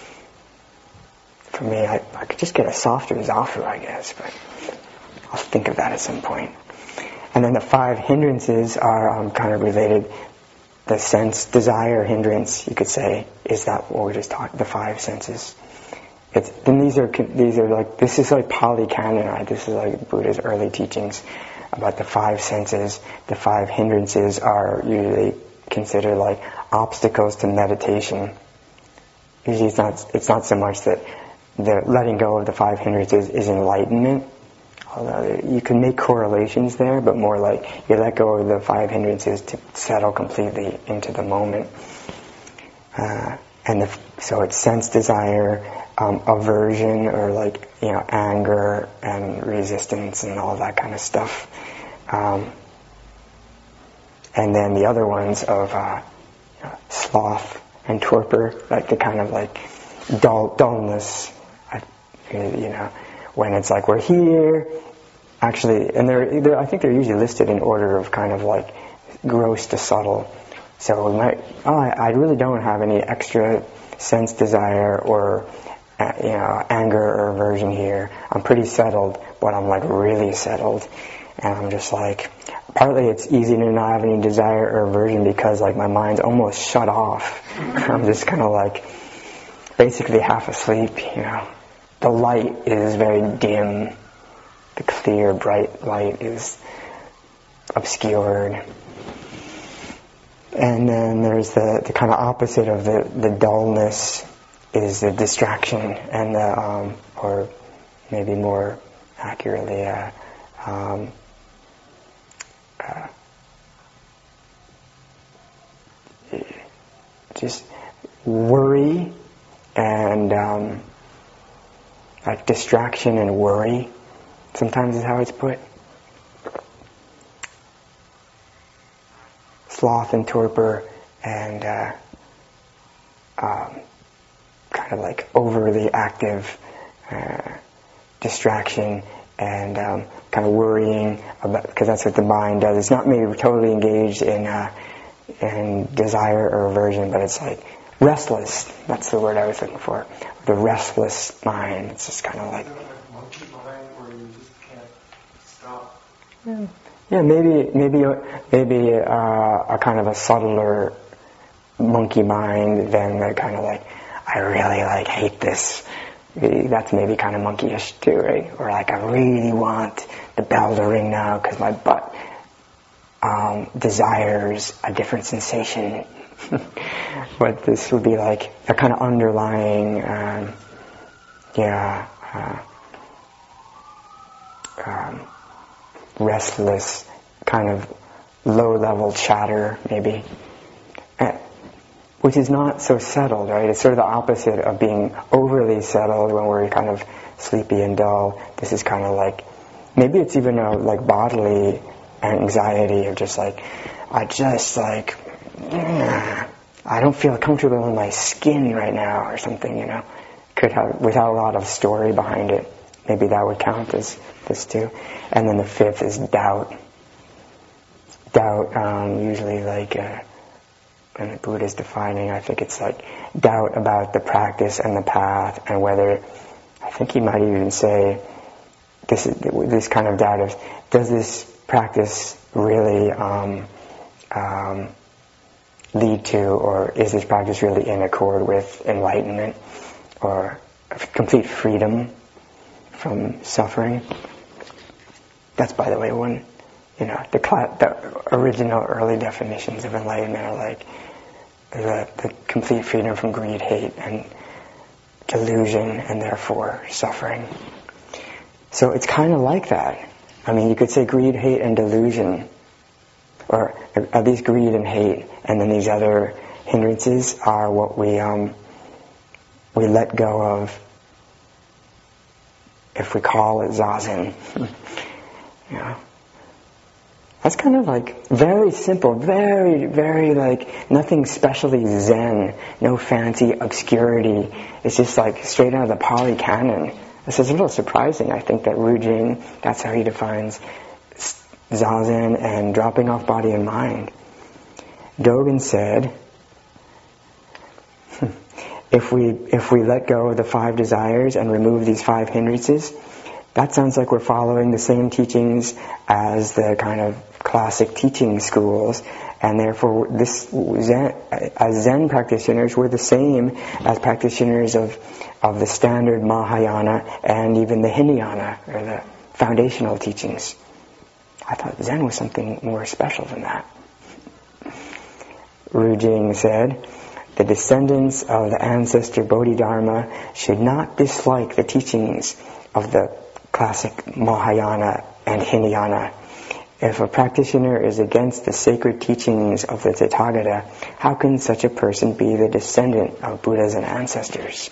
Speaker 1: For me, I, I could just get a softer zafu, I guess, but I'll think of that at some point. And then the five hindrances are um, kind of related. The sense desire hindrance, you could say, is that what we just talked, the five senses. It's, then these are these are like this is like Pali Canon, right? This is like Buddha's early teachings about the five senses. The five hindrances are usually considered like obstacles to meditation. Usually, it's not it's not so much that the letting go of the five hindrances is enlightenment. Although you can make correlations there, but more like you let go of the five hindrances to settle completely into the moment. Uh, and the, so it's sense desire, um, aversion, or like, you know, anger and resistance and all that kind of stuff. Um, and then the other ones of uh, sloth and torpor, like the kind of like dull, dullness, you know, when it's like we're here, actually, and they're, they're I think they're usually listed in order of kind of like gross to subtle. So we might, oh, I, I really don't have any extra sense desire or uh, you know, anger or aversion here. I'm pretty settled, but I'm like really settled, and I'm just like, partly it's easy to not have any desire or aversion because like my mind's almost shut off. I'm just kind of like basically half asleep, you know. The light is very dim. The clear, bright light is obscured. And then there's the, the kind of opposite of the, the dullness is the distraction and the, um, or maybe more accurately, uh, um, uh, just worry and um, like distraction and worry, sometimes is how it's put. Sloth and torpor and uh, um, kind of like overly active uh, distraction and um, kind of worrying about, because that's what the mind does. It's not maybe totally engaged in uh, in desire or aversion, but it's like restless. That's the word I was looking for. The restless mind. It's just kind of like
Speaker 10: monkey mind where you just can't stop.
Speaker 1: Yeah. Yeah, maybe maybe maybe uh, a kind of a subtler monkey mind than the kind of like, I really like hate this. That's maybe kind of monkeyish too, right? Or like, I really want the bell to ring now because my butt um, desires a different sensation. But this would be like a kind of underlying, um, yeah. Uh, um, restless, kind of low-level chatter, maybe, uh, which is not so settled, right? It's sort of the opposite of being overly settled when we're kind of sleepy and dull. This is kind of like, maybe it's even a like bodily anxiety of just like, I just like, mm, I don't feel comfortable in my skin right now or something, you know. Could have, without a lot of story behind it. Maybe that would count as this too. And then the fifth is doubt. Doubt, um, usually like, uh, when the Buddha is defining, I think it's like doubt about the practice and the path and whether, I think he might even say, this this kind of doubt of, does this practice really um, um, lead to, or is this practice really in accord with enlightenment or complete freedom from suffering? That's, by the way, one, you know, the, cla- the original early definitions of enlightenment are like the, the complete freedom from greed, hate, and delusion, and therefore suffering. So it's kind of like that. I mean, you could say greed, hate, and delusion, or at least greed and hate, and then these other hindrances are what we um, we let go of if we call it zazen. Yeah. That's kind of like very simple, very, very like nothing specially Zen, no fancy obscurity. It's just like straight out of the Pali Canon. This is a little surprising. I think that Rujing, that's how he defines zazen and dropping off body and mind. Dogen said, if we if we let go of the five desires and remove these five hindrances, that sounds like we're following the same teachings as the kind of classic teaching schools, and therefore this Zen, as Zen practitioners, we're the same as practitioners of of the standard Mahayana and even the Hinayana, or the foundational teachings. I thought Zen was something more special than that. Rujing said, the descendants of the ancestor Bodhidharma should not dislike the teachings of the classic Mahayana and Hinayana. If a practitioner is against the sacred teachings of the Tathagata, how can such a person be the descendant of Buddhas and ancestors?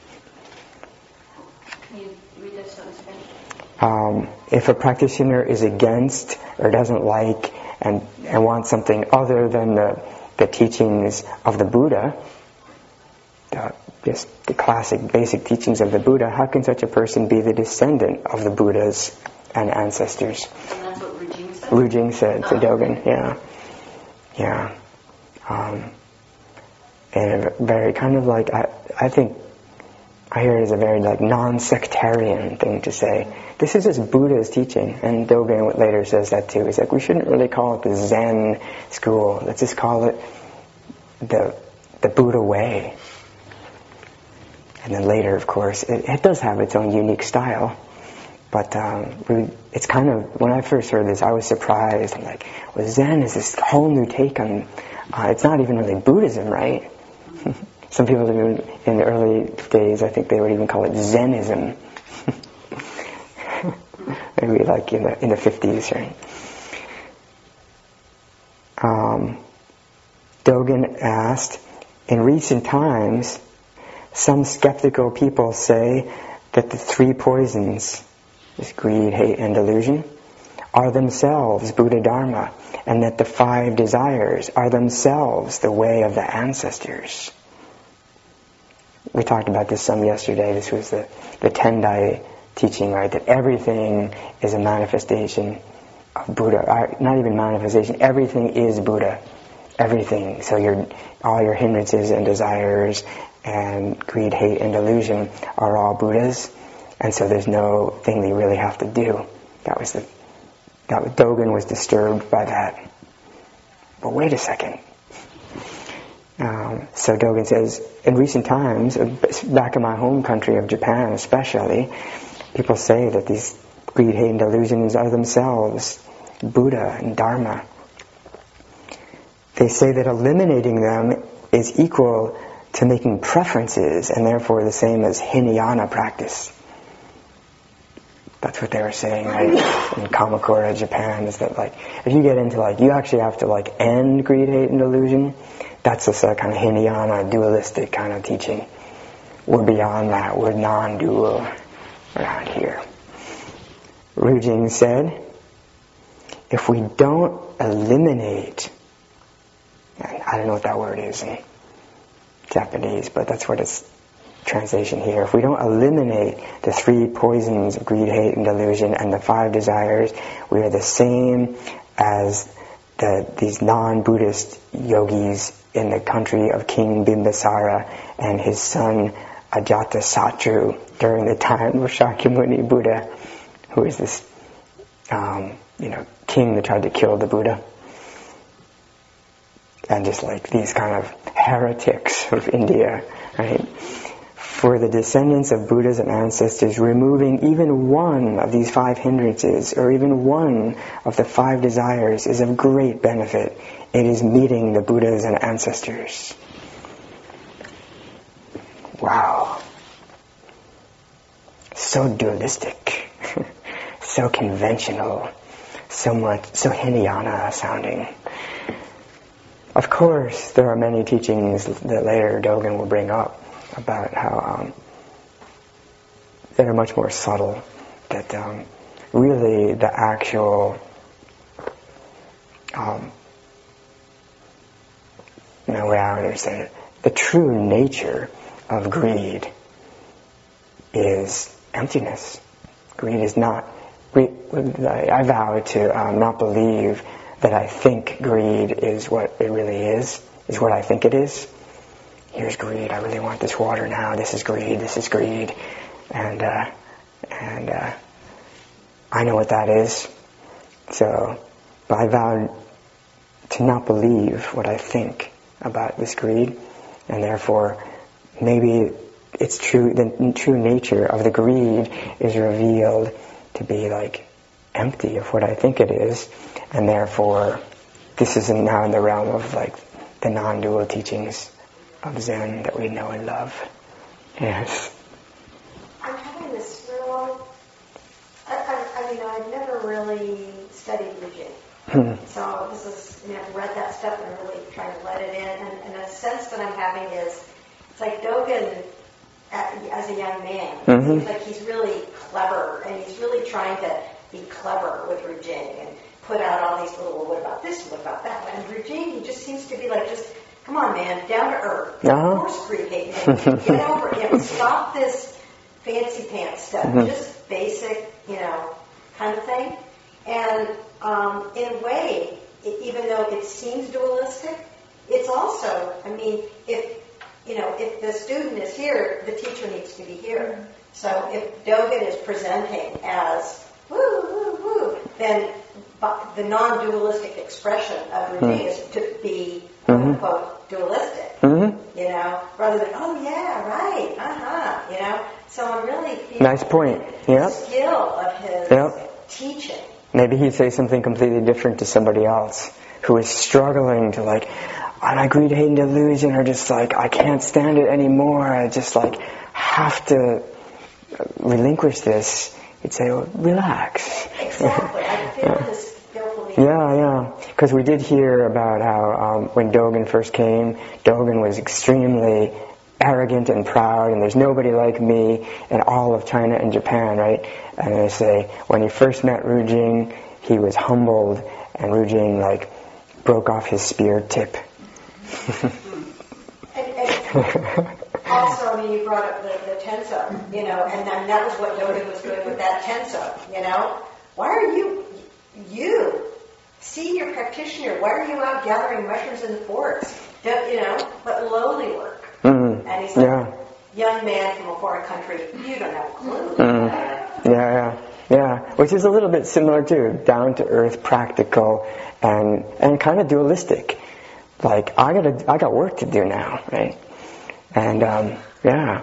Speaker 8: Can you read that sentence again?
Speaker 1: Um, if a practitioner is against or doesn't like and, and wants something other than the, the teachings of the Buddha, the, just the classic basic teachings of the Buddha, how can such a person be the descendant of the Buddhas and ancestors?
Speaker 8: And that's what Rujing said?
Speaker 1: Rujing said to
Speaker 8: Oh.
Speaker 1: Dogen, yeah. Yeah. Um, and very kind of like, I, I think, I hear it as a very like non-sectarian thing to say. This is just Buddha's teaching, and Dogen later says that too. He's like, we shouldn't really call it the Zen school. Let's just call it the the Buddha way. And then later, of course, it, it does have its own unique style. But um, it's kind of, when I first heard this, I was surprised. I'm like, well, Zen is this whole new take on, uh, it's not even really Buddhism, right? Some people, even in the early days, I think they would even call it Zenism. Maybe like in the in the fifties, right? Um, Dogen asked, in recent times, some skeptical people say that the three poisons, this greed, hate, and delusion, are themselves Buddha Dharma, and that the five desires are themselves the way of the ancestors. We talked about this some yesterday. This was the, the Tendai teaching, right? That everything is a manifestation of Buddha. Not even manifestation. Everything is Buddha. Everything. So your all your hindrances and desires and greed, hate, and delusion are all Buddhas. And so there's no thing that you really have to do. That was the that was, Dogen was disturbed by that. But wait a second. Um, so Dogen says, in recent times, back in my home country of Japan especially, people say that these greed, hate, and delusions are themselves Buddha and Dharma. They say that eliminating them is equal to making preferences, and therefore the same as Hinayana practice. That's what they were saying, right? In Kamakura, Japan, is that like, if you get into like, you actually have to like end greed, hate, and delusion. That's just a kind of Hinayana, dualistic kind of teaching. We're beyond that. We're non-dual around here. Rujing said, if we don't eliminate, I don't know what that word is in Japanese, but that's what it's translation here. If we don't eliminate the three poisons of greed, hate, and delusion and the five desires, we are the same as the, these non-Buddhist yogis in the country of King Bimbisara and his son Ajatasattu during the time of Shakyamuni Buddha. who is this, um, you know, king that tried to kill the Buddha. And just like these kind of heretics of India, right? For the descendants of Buddhas and ancestors, removing even one of these five hindrances, or even one of the five desires, is of great benefit. It is meeting the Buddhas and ancestors. Wow. So dualistic, so conventional, so much, so Hinayana sounding. Of course, there are many teachings that later Dogen will bring up about how um, that are much more subtle, that um, really the actual um, no way I would understand it, the true nature of greed is emptiness. Greed is not, greed, I vow to um, not believe that I think greed is what it really is, is what I think it is. Here's greed, I really want this water now, this is greed, this is greed. And, uh, and, uh, I know what that is. So, but I vow to not believe what I think about this greed, and therefore, maybe it's true, the true nature of the greed is revealed to be like empty of what I think it is, and therefore this is now in the realm of like the non-dual teachings of Zen that we know and love. Yes.
Speaker 6: I'm having this real, I, I, I mean, I've never really studied Ujjayi.
Speaker 1: Hmm.
Speaker 6: So this is, you know, I've read that stuff and really trying to let it in, and, and the sense that I'm having is, it's like Dogen, as a young man,
Speaker 1: mm-hmm.
Speaker 6: seems like he's really clever, and he's really trying to be clever with Ujjayi and put out all these little, well, what about this, what about that? And Ujjayi, he just seems to be like, just, come on, man, down to earth.
Speaker 1: Uh-huh.
Speaker 6: Horse creep, hey, get over it. You know, stop this fancy pants stuff.
Speaker 1: Mm-hmm.
Speaker 6: Just basic, you know, kind of thing. And um, in a way, it, even though it seems dualistic, it's also, I mean, if, you know, if the student is here, the teacher needs to be here. So if Dogen is presenting as woo, woo, woo, then the non-dualistic expression of Ujjayi is to be,
Speaker 1: mm-hmm.
Speaker 6: quote, dualistic,
Speaker 1: mm-hmm.
Speaker 6: you know, rather than, oh yeah, right, uh-huh, you know. So I'm really feeling
Speaker 1: nice point.
Speaker 6: the
Speaker 1: Yep.
Speaker 6: skill of his
Speaker 1: Yep.
Speaker 6: teaching.
Speaker 1: Maybe he'd say something completely different to somebody else who is struggling to like, and I greed, hate, and delusion are just like, I can't stand it anymore. I just like have to relinquish this. He'd say, well, relax.
Speaker 6: Exactly. I feel this skillfully.
Speaker 1: Yeah, yeah. Because we did hear about how um, when Dogen first came, Dogen was extremely arrogant and proud, and there's nobody like me in all of China and Japan, right? And they say, when he first met Rujing, he was humbled, and Rujing, like, broke off his spear tip.
Speaker 6: and, and also, I mean, you brought up the, the Tenso, you know, and then that was what Dogen was doing with that Tenso, you know? Why are you, you, senior practitioner, why are you out gathering mushrooms in the forest? Don't, you know, but lowly work.
Speaker 1: Mm-hmm.
Speaker 6: And he's like,
Speaker 1: yeah.
Speaker 6: young man from a foreign country, you don't have a clue.
Speaker 1: Mm-hmm. Yeah, yeah. Yeah, which is a little bit similar too, down to earth, practical, and and kind of dualistic. Like I got I got work to do now, right? And um, yeah.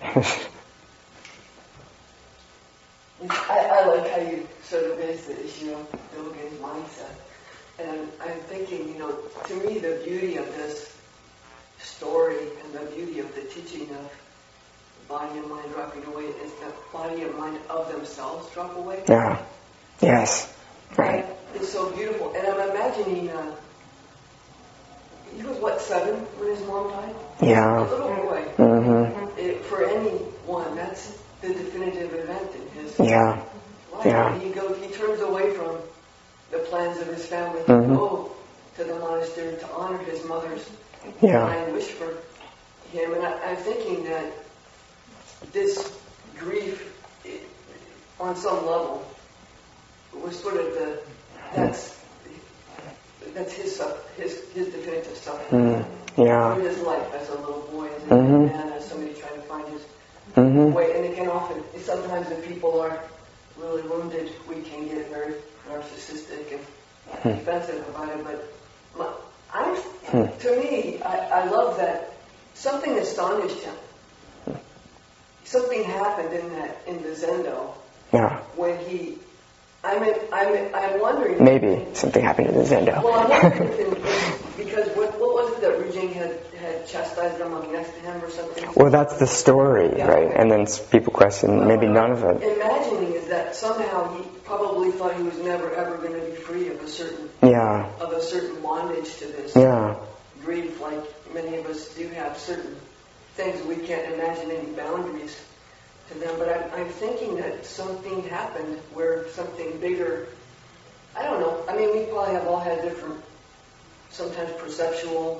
Speaker 5: I, I like how you sort of raise the issue of Dogen's mindset, and I'm thinking, you know, to me the beauty of this story and the beauty of the teaching of body and mind dropping away is that body and mind of themselves drop away.
Speaker 1: Yeah. Yes. Right.
Speaker 5: And it's so beautiful. And I'm imagining, uh, he was what, seven when his mom died?
Speaker 1: Yeah.
Speaker 5: A little boy.
Speaker 1: Mm-hmm.
Speaker 5: It, for anyone, that's the definitive event in his
Speaker 1: yeah.
Speaker 5: life.
Speaker 1: Yeah.
Speaker 5: He goes, he turns away from the plans of his family to
Speaker 1: mm-hmm.
Speaker 5: go to the monastery to honor his mother's
Speaker 1: yeah.
Speaker 5: dying wish for him. And I, I'm thinking that this grief, it, on some level, was sort of the that's that's his his his definitive suffering.
Speaker 1: Mm, yeah.
Speaker 5: In his life as a little boy, as a
Speaker 1: mm-hmm.
Speaker 5: young man, as somebody trying to find his
Speaker 1: mm-hmm.
Speaker 5: way. And again, often sometimes the people are
Speaker 11: really wounded, we can get very narcissistic and
Speaker 1: Hmm.
Speaker 11: defensive about it. But my, I'm,
Speaker 1: Hmm.
Speaker 11: to me, I, I love that something astonished him. Something happened in that in the Zendo
Speaker 1: Yeah.
Speaker 11: when he. I'm I'm I'm wondering.
Speaker 1: Maybe something happened to the Zendo.
Speaker 11: Well, I'm wondering if, if, because what what was it that Rijing had had chastised him up next to him or something?
Speaker 1: Well, that's the story,
Speaker 11: Yeah.
Speaker 1: right? And then s- people question
Speaker 11: Well,
Speaker 1: maybe
Speaker 11: what
Speaker 1: none
Speaker 11: I'm
Speaker 1: of it.
Speaker 11: Imagining is that somehow he probably thought he was never ever going to be free of a certain
Speaker 1: Yeah.
Speaker 11: of a certain bondage to this
Speaker 1: Yeah.
Speaker 11: grief, like many of us do have certain things we can't imagine any boundaries to them. But I'm, I'm thinking that something happened where something bigger. I don't know. I mean, we probably have all had different, sometimes perceptual,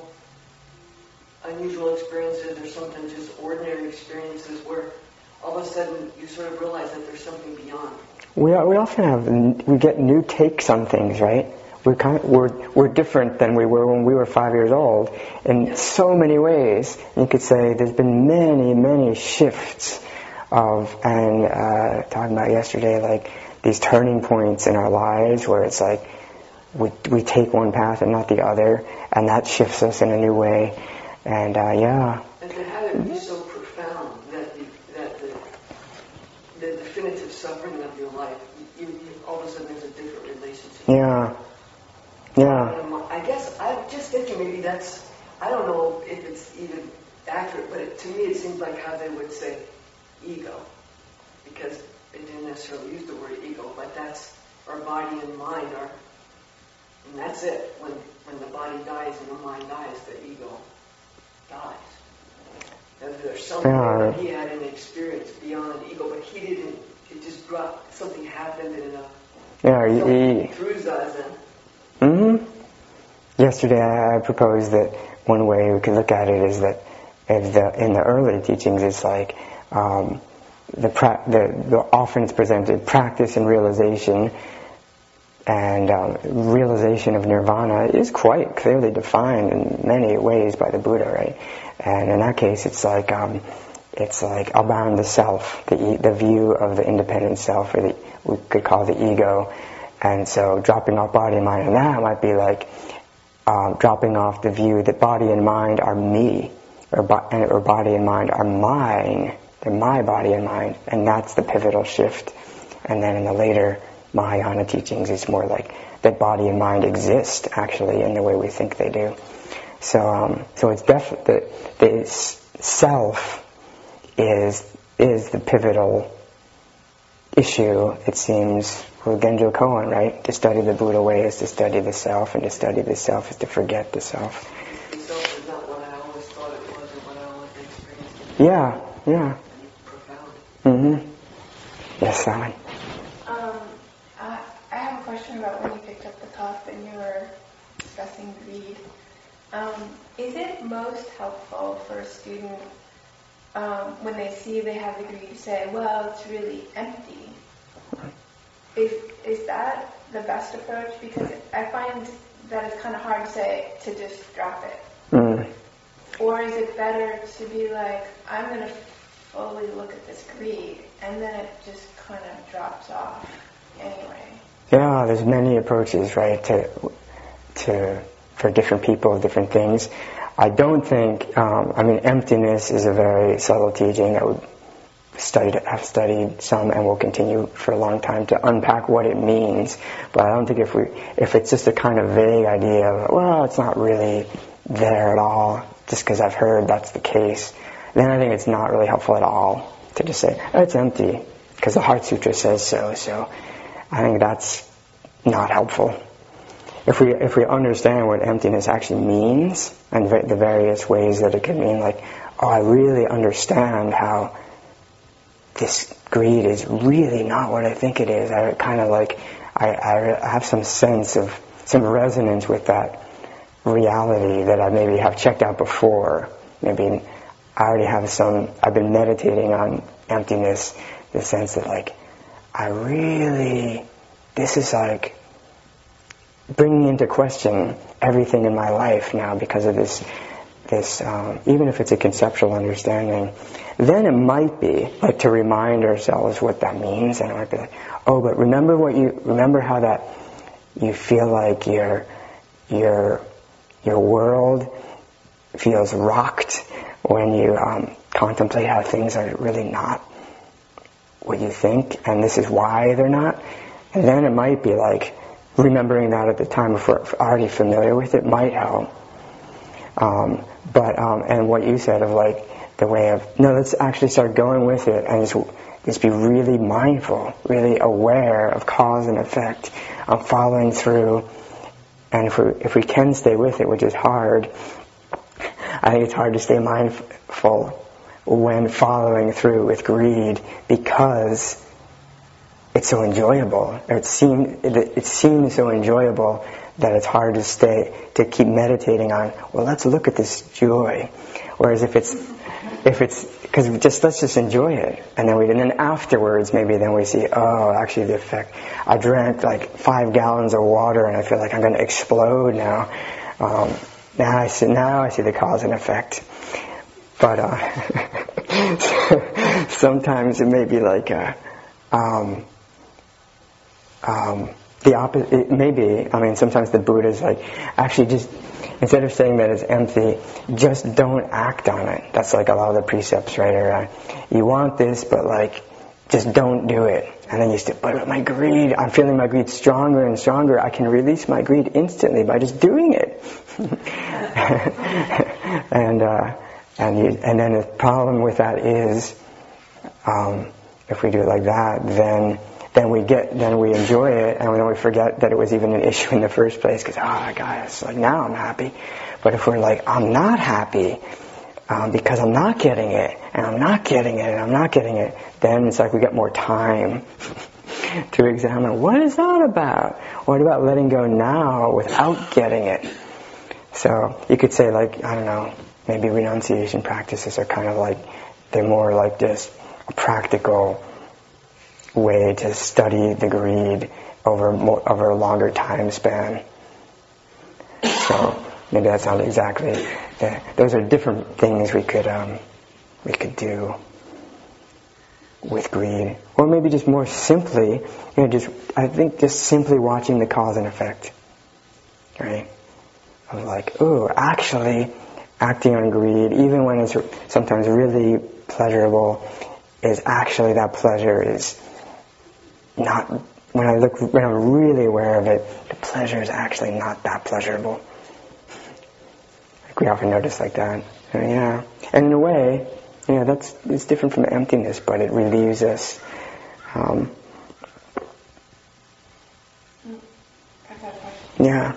Speaker 11: unusual experiences, or sometimes just ordinary experiences where all of a sudden you sort of realize that there's something beyond.
Speaker 1: We we often have n- we get new takes on things, right? We're kind of, we're we're different than we were when we were five years old in so many ways. You could say there's been many many shifts of and uh, talking about yesterday, like these turning points in our lives where it's like we we take one path and not the other, and that shifts us in a new way. And uh, yeah.
Speaker 11: And to have it be so profound that the, that the, the definitive suffering of your life, you, you, all of a sudden there's a different relationship.
Speaker 1: Yeah. Yeah.
Speaker 11: Um, I guess I'm just thinking maybe that's, I don't know if it's even accurate, but it, to me it seems like how they would say ego, because they didn't necessarily use the word ego, but that's our body and mind are, and that's it. When when the body dies and the mind dies, the ego dies. And there's something
Speaker 1: Yeah.
Speaker 11: that he had an experience beyond ego, but he didn't. It just dropped. Something happened in a
Speaker 1: Yeah. He,
Speaker 11: through Zazen.
Speaker 1: Mm-hmm. Yesterday I proposed that one way we could look at it is that if the, in the early teachings it's like um, the, pra- the, the often it's presented practice and realization, and um, realization of nirvana is quite clearly defined in many ways by the Buddha, right? And in that case it's like um, it's like abound the self, the e- the view of the independent self, or the we could call the ego. And so dropping off body and mind, and that might be like um, dropping off the view that body and mind are me, or, bo- or body and mind are mine. They're my body and mind, and that's the pivotal shift. And then in the later Mahayana teachings, it's more like that body and mind exist actually in the way we think they do. So, um, so it's definitely the, the self is is the pivotal issue, it seems, for Genjo Koan, right? To study the Buddha way is to study the self, and to study the self is to forget the self.
Speaker 11: The self is not what I always thought it was, or what I always experienced.
Speaker 1: Yeah, yeah.
Speaker 11: Profound.
Speaker 1: Mm-hmm. Yes, Sally.
Speaker 3: Um, I, I have a question about when you picked up the cup and you were discussing greed. Um, is it most helpful for a student um, when they see they have the greed to say, well, it's really empty? Is is that the best approach? Because I find that it's kind of hard to say to just drop it.
Speaker 1: Mm.
Speaker 3: Or is it better to be like, I'm going to fully look at this greed, and then it just kind of drops off anyway?
Speaker 1: Yeah, there's many approaches, right, to to for different people, different things. I don't think, um, I mean, emptiness is a very subtle teaching that would studied, have studied some and will continue for a long time to unpack what it means. But I don't think if we, if it's just a kind of vague idea of, well, it's not really there at all, just because I've heard that's the case, then I think it's not really helpful at all to just say, oh, it's empty, because the Heart Sutra says so. So I think that's not helpful. If we if we understand what emptiness actually means, and the various ways that it can mean, like, oh, I really understand how this greed is really not what I think it is. I kind of like, I, I have some sense of, some resonance with that reality that I maybe have checked out before. Maybe I already have some, I've been meditating on emptiness, the sense that like, I really, this is like bringing into question everything in my life now because of this this, um, even if it's a conceptual understanding, then it might be like to remind ourselves what that means, and it might be like, oh, but remember what you remember how that you feel like your your your world feels rocked when you um, contemplate how things are really not what you think, and this is why they're not. And then it might be like remembering that at the time, if we're already familiar with it, might help. Um, but um, and what you said of like the way of no, let's actually start going with it and just just be really mindful, really aware of cause and effect, of following through. And if we if we can stay with it, which is hard, I think it's hard to stay mindful when following through with greed because it's so enjoyable. It seems it, it seems so enjoyable that it's hard to stay to keep meditating on. Well, let's look at this joy. Whereas if it's if it's because just let's just enjoy it, and then we and then afterwards maybe then we see oh actually the effect. I drank like five gallons of water and I feel like I'm going to explode now. Um, now I see now I see the cause and effect. But uh, sometimes it may be like a, um, um, the opposite. It may be. I mean, sometimes the Buddha's like, actually, just instead of saying that it's empty, just don't act on it. That's like a lot of the precepts, right? Or, uh, you want this, but like, just don't do it. And then you still, but my greed, I'm feeling my greed stronger and stronger. I can release my greed instantly by just doing it. and. Uh, And, you, and then the problem with that is, um, if we do it like that, then then we get then we enjoy it, and then we forget that it was even an issue in the first place. Because oh, guys, like now I'm happy. But if we're like I'm not happy um, because I'm not getting it, and I'm not getting it, and I'm not getting it, then it's like we get more time to examine what is that about. What about letting go now without getting it? So you could say like I don't know. Maybe renunciation practices are kind of like, they're more like just a practical way to study the greed over more, over a longer time span. So maybe that's not exactly, the, those are different things we could um, we could do with greed. Or maybe just more simply, you know, just, I think just simply watching the cause and effect. Right? Of like, oh, actually, acting on greed, even when it's sometimes really pleasurable, is actually that pleasure is not, when I look, when I'm really aware of it, the pleasure is actually not that pleasurable. Like we often notice like that. And yeah. And in a way, you know, that's, it's different from emptiness, but it relieves us. Um,
Speaker 3: I've got a question.
Speaker 1: yeah.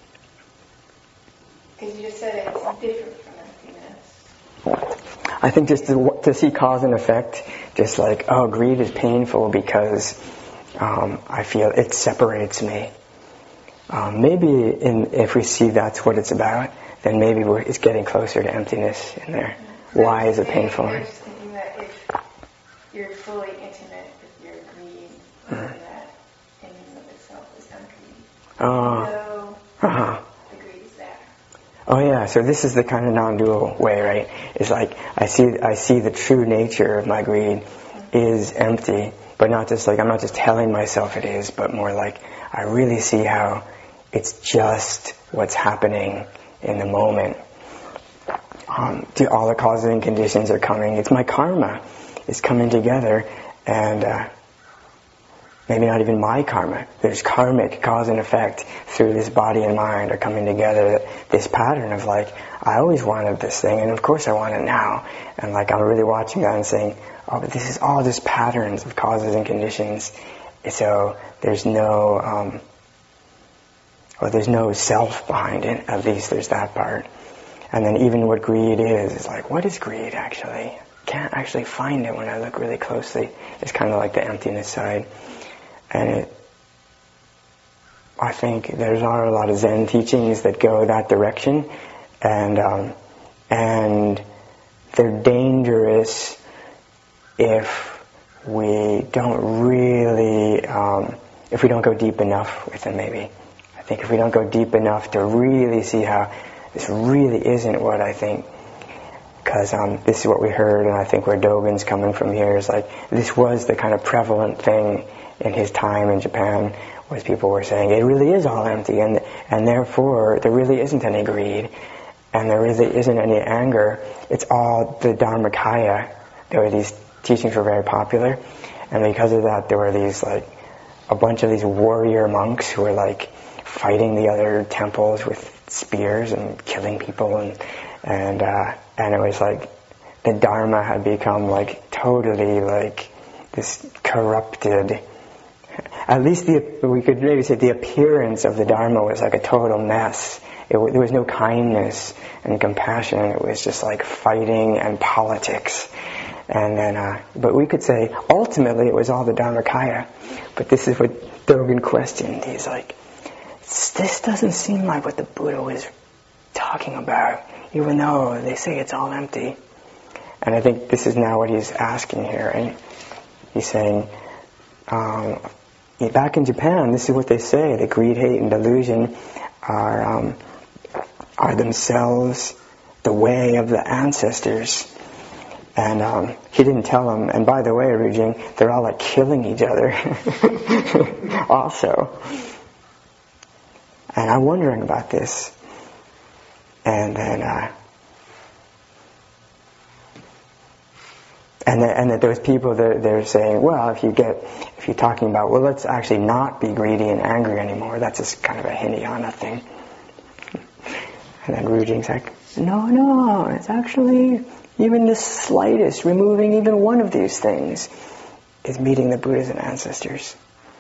Speaker 3: Because you just said it's different from emptiness.
Speaker 1: I think just to, to see cause and effect, just like, oh, greed is painful because um, I feel it separates me. Um, maybe in, if we see that's what it's about, then maybe we're, it's getting closer to emptiness in there. Mm-hmm. Why is it painful?
Speaker 3: I was just thinking that if you're fully intimate with your greed, mm-hmm. then that in and of itself is empty.
Speaker 1: Oh.
Speaker 3: So,
Speaker 1: uh-huh.
Speaker 3: Oh
Speaker 1: yeah, so this is the kind of non-dual way, right? It's like I see I see the true nature of my greed is empty, but not just like I'm not just telling myself it is, but more like I really see how it's just what's happening in the moment. Um, all the causes and conditions are coming. It's my karma. It's coming together, and uh, maybe not even my karma. There's karmic cause and effect through this body and mind are coming together. This pattern of like, I always wanted this thing, and of course I want it now. And like I'm really watching that and saying, oh, but this is all just patterns of causes and conditions. So there's no, um, or there's no self behind it. At least there's that part. And then even what greed is, is like, what is greed actually? Can't actually find it when I look really closely. It's kind of like the emptiness side. And it, I think there's are a lot of Zen teachings that go that direction, and um, and they're dangerous if we don't really, um, if we don't go deep enough with them. Maybe I think if we don't go deep enough to really see how this really isn't what I think. Because um, this is what we heard, and I think where Dogen's coming from here is like, this was the kind of prevalent thing in his time in Japan, was people were saying, it really is all empty, and and therefore there really isn't any greed, and there really isn't any anger. It's all the Dharmakaya. There were these teachings were very popular, and because of that there were these like, a bunch of these warrior monks who were like fighting the other temples with spears and killing people, and and uh, and it was like the Dharma had become like totally like this corrupted. At least the we could maybe say the appearance of the Dharma was like a total mess. It, there was no kindness and compassion. It was just like fighting and politics. And then, uh, but we could say ultimately it was all the Dharmakaya. But this is what Dogen questioned. He's like, this doesn't seem like what the Buddha was talking about, even though they say it's all empty. And I think this is now what he's asking here. And he's saying, um, back in Japan, this is what they say: that greed, hate, and delusion are um, are themselves the way of the ancestors. And um, he didn't tell them. And by the way, Rujing, they're all like killing each other also. And I'm wondering about this. And then, uh, and that, and that those people that they're saying, well, if you get, if you're talking about, well, let's actually not be greedy and angry anymore. That's just kind of a Hinayana thing. And then Rujing's like, no, no, it's actually even the slightest, removing even one of these things is meeting the Buddhas and ancestors.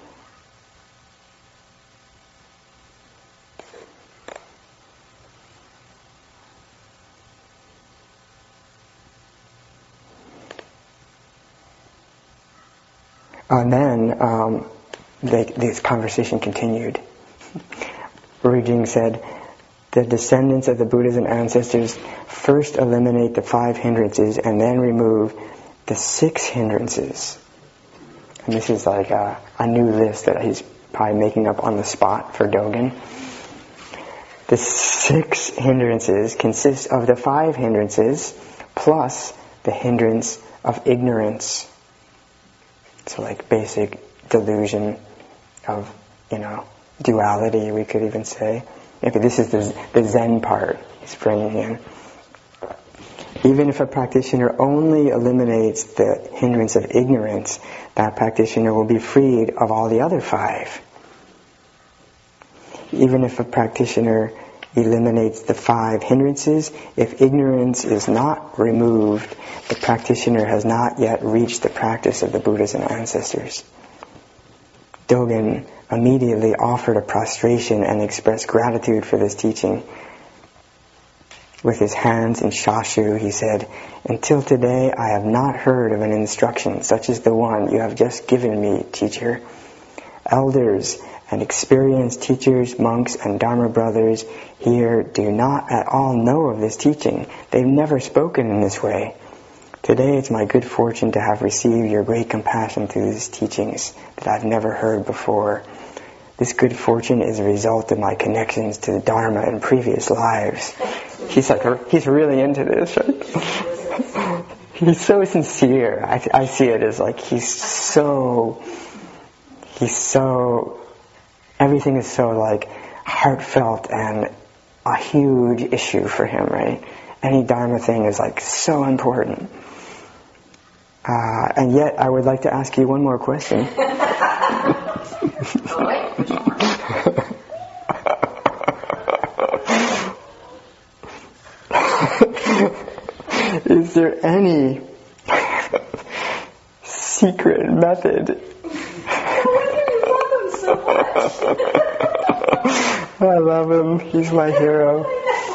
Speaker 1: And then um, they, this conversation continued. Rujing said, the descendants of the Buddhas and ancestors first eliminate the five hindrances and then remove the six hindrances. And this is like a, a new list that he's probably making up on the spot for Dogen. The six hindrances consist of the five hindrances plus the hindrance of ignorance. So like basic delusion of, you know, duality, we could even say. Maybe this is the, the Zen part he's bringing in. Even if a practitioner only eliminates the hindrance of ignorance, that practitioner will be freed of all the other five. Even if a practitioner eliminates the five hindrances, if ignorance is not removed, the practitioner has not yet reached the practice of the Buddhas and ancestors. Dogen immediately offered a prostration and expressed gratitude for this teaching. With his hands in shashu, he said, until today I have not heard of an instruction such as the one you have just given me, teacher. Elders and experienced teachers, monks, and Dharma brothers here do not at all know of this teaching. They've never spoken in this way. Today it's my good fortune to have received your great compassion through these teachings that I've never heard before. This good fortune is a result of my connections to the Dharma in previous lives. He's like, he's really into this, right? He's so sincere. I, I see it as like he's so, he's so, everything is so like heartfelt and a huge issue for him, right? Any Dharma thing is like so important. Uh, and yet, I would like to ask you one more question.
Speaker 8: Oh, wait, which more?
Speaker 1: Is there any secret method? I love him. He's my hero.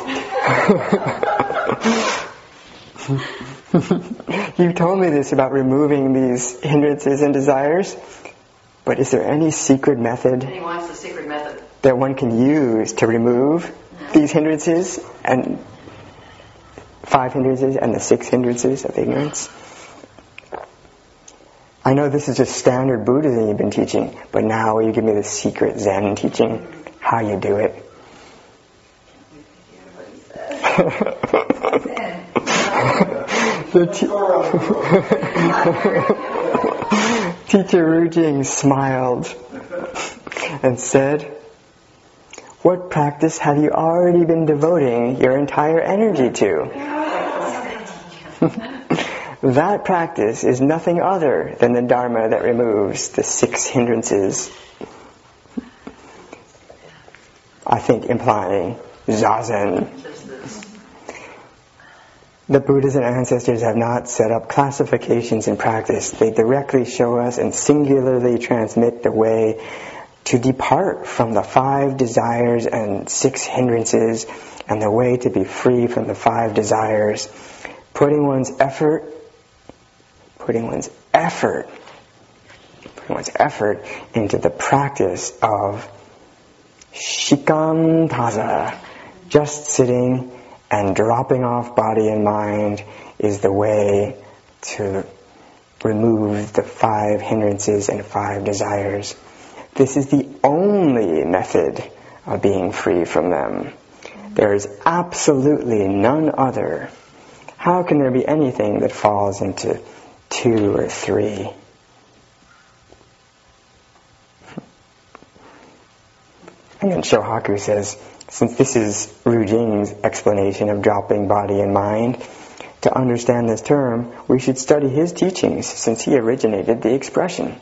Speaker 1: You told me this about removing these hindrances and desires, but is there any secret method
Speaker 8: He wants the secret method.
Speaker 1: that one can use to remove these hindrances and five hindrances and the six hindrances of ignorance? I know this is just standard Buddhism you've been teaching, but now will you give me the secret Zen teaching, how you do it? the te- Teacher Rujing smiled and said, "What practice have you already been devoting your entire energy to?" That practice is nothing other than the Dharma that removes the six hindrances. I think implying Zazen. The Buddhas and ancestors have not set up classifications in practice. They directly show us and singularly transmit the way to depart from the five desires and six hindrances, and the way to be free from the five desires. Putting one's effort, putting one's effort, putting one's effort into the practice of shikantaza, just sitting and dropping off body and mind, is the way to remove the five hindrances and five desires. This is the only method of being free from them. There is absolutely none other. How can there be anything that falls into two or three? And then Shohaku says, since this is Rujing's explanation of dropping body and mind, to understand this term, we should study his teachings, since he originated the expression.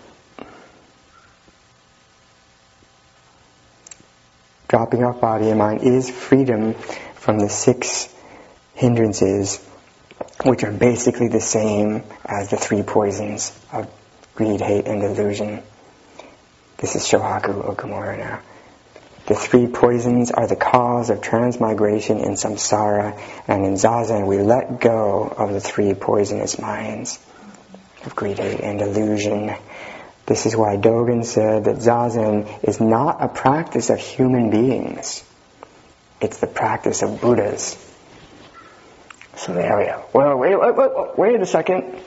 Speaker 1: Dropping off body and mind is freedom from the six hindrances, which are basically the same as the three poisons of greed, hate, and delusion. This is Shohaku Okumura now. The three poisons are the cause of transmigration in samsara, and in Zazen we let go of the three poisonous minds of greed, hate, and delusion. This is why Dogen said that Zazen is not a practice of human beings. It's the practice of Buddhas. So there we go. Well, wait, wait, wait, wait a second.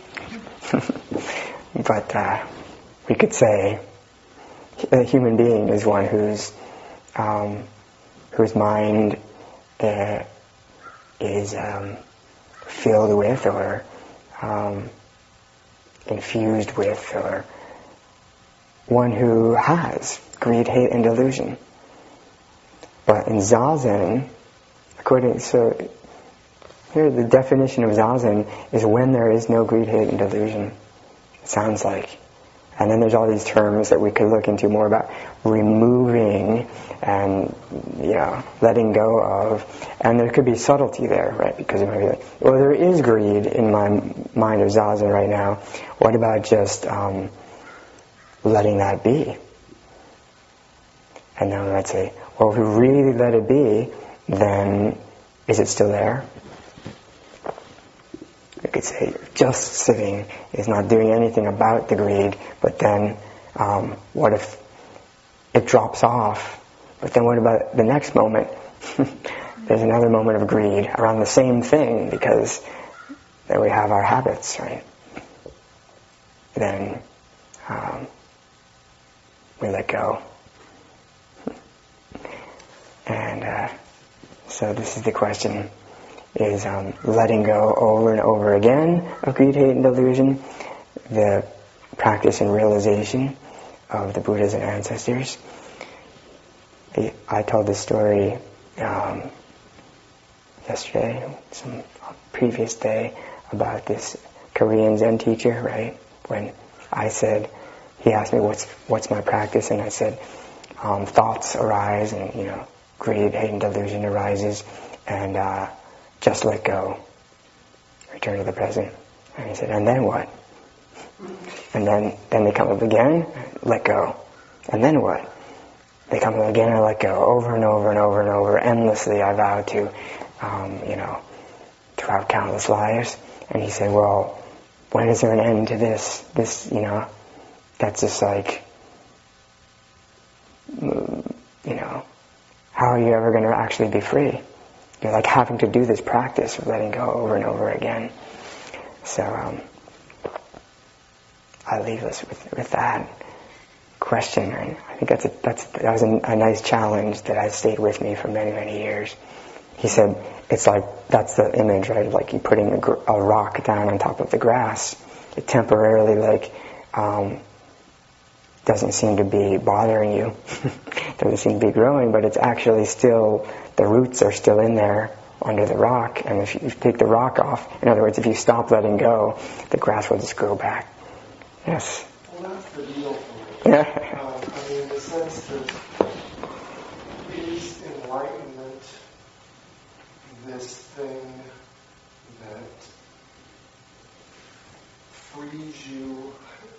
Speaker 1: But uh, we could say a human being is one who's um, whose mind uh, is um, filled with or um, infused with, or one who has greed, hate, and delusion. But in Zazen, according so here the definition of Zazen is when there is no greed, hate, and delusion. It sounds like. And then there's all these terms that we could look into more about removing and, you know, letting go of. And there could be subtlety there, right? Because it might be like, well, there is greed in my mind of Zazen right now. What about just um, letting that be? And then we might say, well, if we really let it be, then is it still there? We could say just sitting is not doing anything about the greed, but then um, what if it drops off? But then what about the next moment? There's another moment of greed around the same thing, because then we have our habits, right? Then um, we let go. And uh, so this is the question. Is um, letting go over and over again of greed, hate, and delusion the practice and realization of the Buddhas and ancestors. I told this story um, yesterday, some previous day, about this Korean Zen teacher, right? When I said, he asked me what's what's my practice, and I said um, thoughts arise, and you know, greed, hate, and delusion arises, and uh, just let go. Return to the present. And he said, and then what? And then, then they come up again, let go. And then what? They come up again and let go, over and over and over and over, endlessly. I vow to, um, you know, throughout countless lives. And he said, well, when is there an end to this? This, you know, that's just like, you know, how are you ever going to actually be free? You're like having to do this practice of letting go over and over again. So um, I leave us with, with that question. And I think that's a, that's that was a, a nice challenge that has stayed with me for many, many years. he said it's like, that's the image, right? Like you putting a, gr- a rock down on top of the grass. It temporarily like um, doesn't seem to be bothering you. Doesn't seem to be growing, but it's actually still, the roots are still in there under the rock. And if you take the rock off, in other words, if you stop letting go, the grass will just grow back. Yes.
Speaker 10: Well, that's the deal for me.
Speaker 1: Yeah.
Speaker 10: Um, I mean, in the sense that is enlightenment this thing that frees you,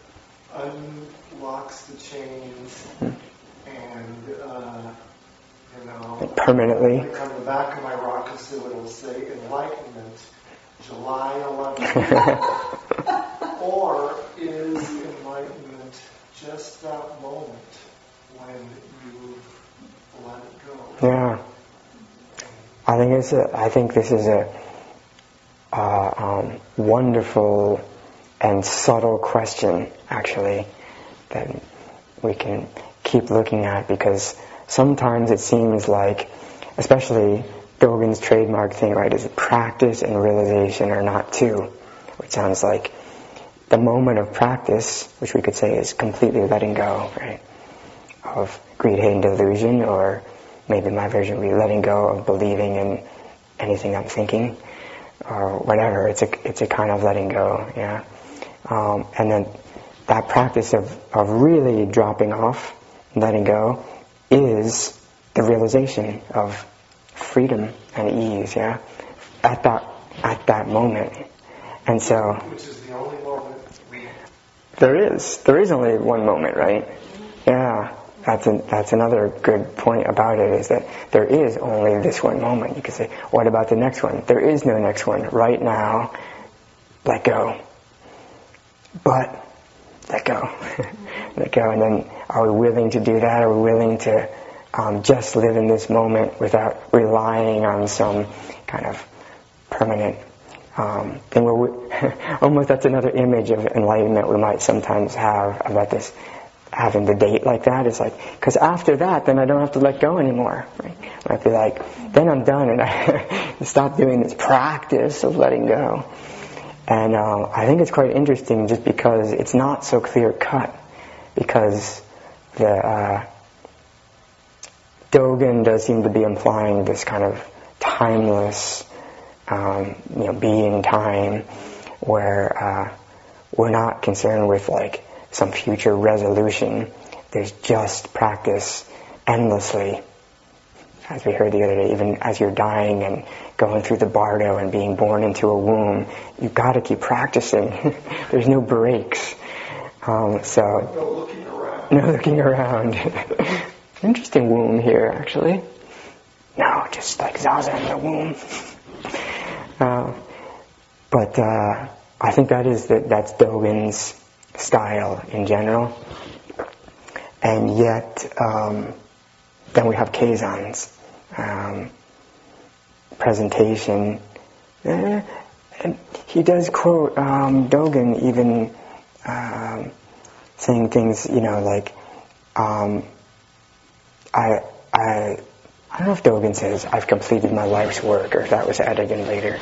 Speaker 10: unlocks the chains, and, uh, you know,
Speaker 1: permanently.
Speaker 10: like on the back of my Rakusu it'll say enlightenment, July eleventh. Or is enlightenment just that moment when you let it go?
Speaker 1: Yeah. I think it's a, I think this is a uh, um, wonderful and subtle question, actually, that we can keep looking at, because sometimes it seems like, especially Dogen's trademark thing, right, is practice and realization are not two, which sounds like the moment of practice, which we could say is completely letting go, right, of greed, hate, and delusion, or maybe my version would be letting go of believing in anything I'm thinking, or whatever. It's a it's a kind of letting go, yeah. Um, and then that practice of, of really dropping off, letting go, is the realization of freedom and ease, yeah, at that at that moment. And so,
Speaker 10: which is the only moment we...
Speaker 1: there is there is only one moment, right? Yeah. That's an, that's another good point about it, is that there is only this one moment. You could say, what about the next one? There is no next one. Right now, let go. But, let go. Let go. And then, are we willing to do that? Are we willing to um, just live in this moment without relying on some kind of permanent um, thing? Where we, almost that's another image of enlightenment we might sometimes have about this. Having the date like that is like, because after that, then I don't have to let go anymore. Right? I might be like, then I'm done, and I stop doing this practice of letting go. And uh, I think it's quite interesting, just because it's not so clear cut. Because the uh, Dogen does seem to be implying this kind of timeless, um, you know, being time, where uh, we're not concerned with like some future resolution. There's just practice endlessly. As we heard the other day, even as you're dying and going through the bardo and being born into a womb, you've got to keep practicing. There's no breaks. Um, so
Speaker 10: no looking around.
Speaker 1: No looking around. Interesting womb here, actually. No, just like Zazen in the womb. Uh, but uh, I think that is the, that's Dogen's style in general. And yet, um, then we have Keizan's um, presentation. Eh, and he does quote um, Dogen even um, saying things, you know, like, um, I, I, I don't know if Dogen says, I've completed my life's work, or if that was added in later.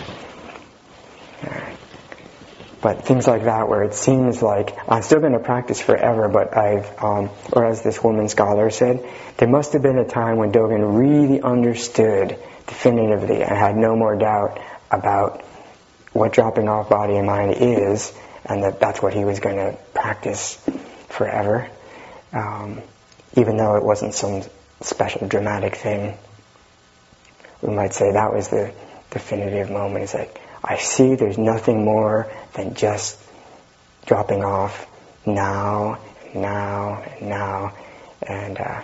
Speaker 1: But things like that, where it seems like I'm still going to practice forever, but I've, um, or as this woman scholar said, there must have been a time when Dogen really understood definitively and had no more doubt about what dropping off body and mind is, and that that's what he was going to practice forever, um, even though it wasn't some special dramatic thing. We might say that was the definitive moment. It's like, I see there's nothing more than just dropping off now, and now, and now, and uh,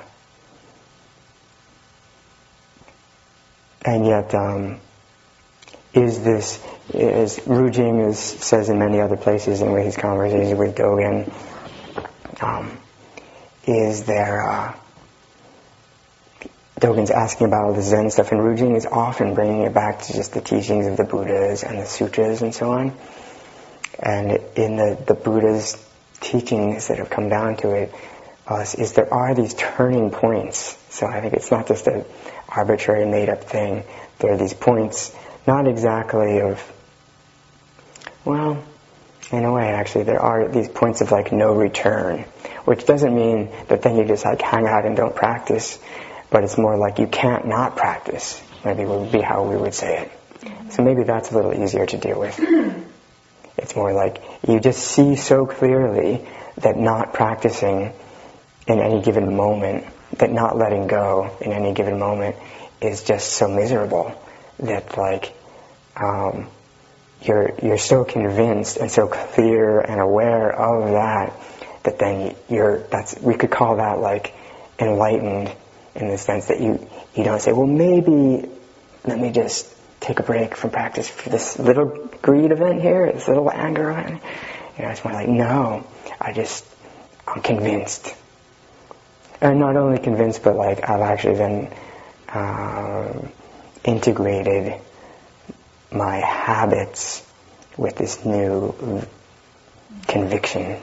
Speaker 1: and yet, um, is this, as Rujing is, says in many other places in his conversations with Dogen, um, is there, uh, Dogen's asking about all the Zen stuff, and Rujing is often bringing it back to just the teachings of the Buddhas and the sutras and so on. And in the, the Buddha's teachings that have come down to it, uh, is there are these turning points. So I think it's not just a arbitrary made-up thing. There are these points, not exactly of, well, in a way actually, there are these points of like no return, which doesn't mean that then you just like hang out and don't practice, but it's more like you can't not practice, maybe would be how we would say it. So maybe that's a little easier to deal with. It's more like you just see so clearly that not practicing in any given moment, that not letting go in any given moment is just so miserable that like um, you're you're so convinced and so clear and aware of that that then you're that's we could call that like enlightened in the sense that you you don't say, well, maybe let me just take a break from practice for this little greed event here, this little anger event. You know, it's more like, no, I just, I'm convinced. And not only convinced, but like I've actually then um, integrated my habits with this new conviction.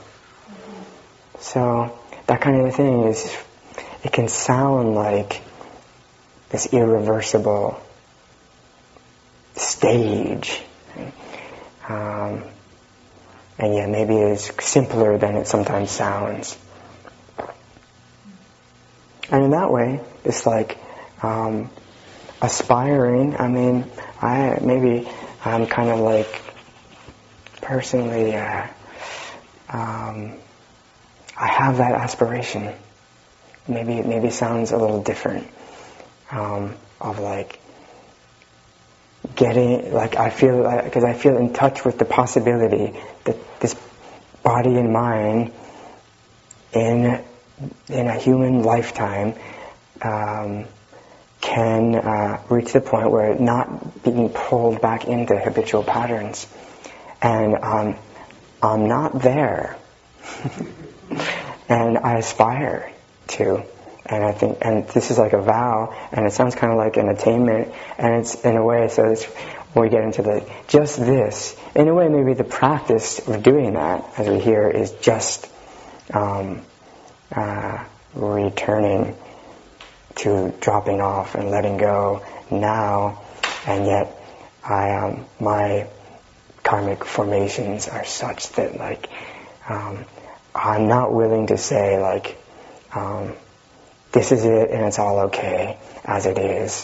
Speaker 1: So that kind of thing is, it can sound like this irreversible stage. Um, and yeah, maybe it's simpler than it sometimes sounds. And in that way, it's like um, aspiring. I mean, I maybe I'm kind of like personally, uh, um, I have that aspiration. Maybe it maybe sounds a little different. Um, of like getting, like I feel, because I feel in touch with the possibility that this body and mind in in a human lifetime um, can uh, reach the point where it's not being pulled back into habitual patterns, and um, I'm not there, and I aspire to. And I think, and this is like a vow, and it sounds kind of like an attainment, and it's in a way, so it's, when we get into the, just this, in a way maybe the practice of doing that, as we hear, is just um, uh, returning to dropping off and letting go now, and yet I, um, my karmic formations are such that like, um, I'm not willing to say like, um, this is it and it's all okay as it is.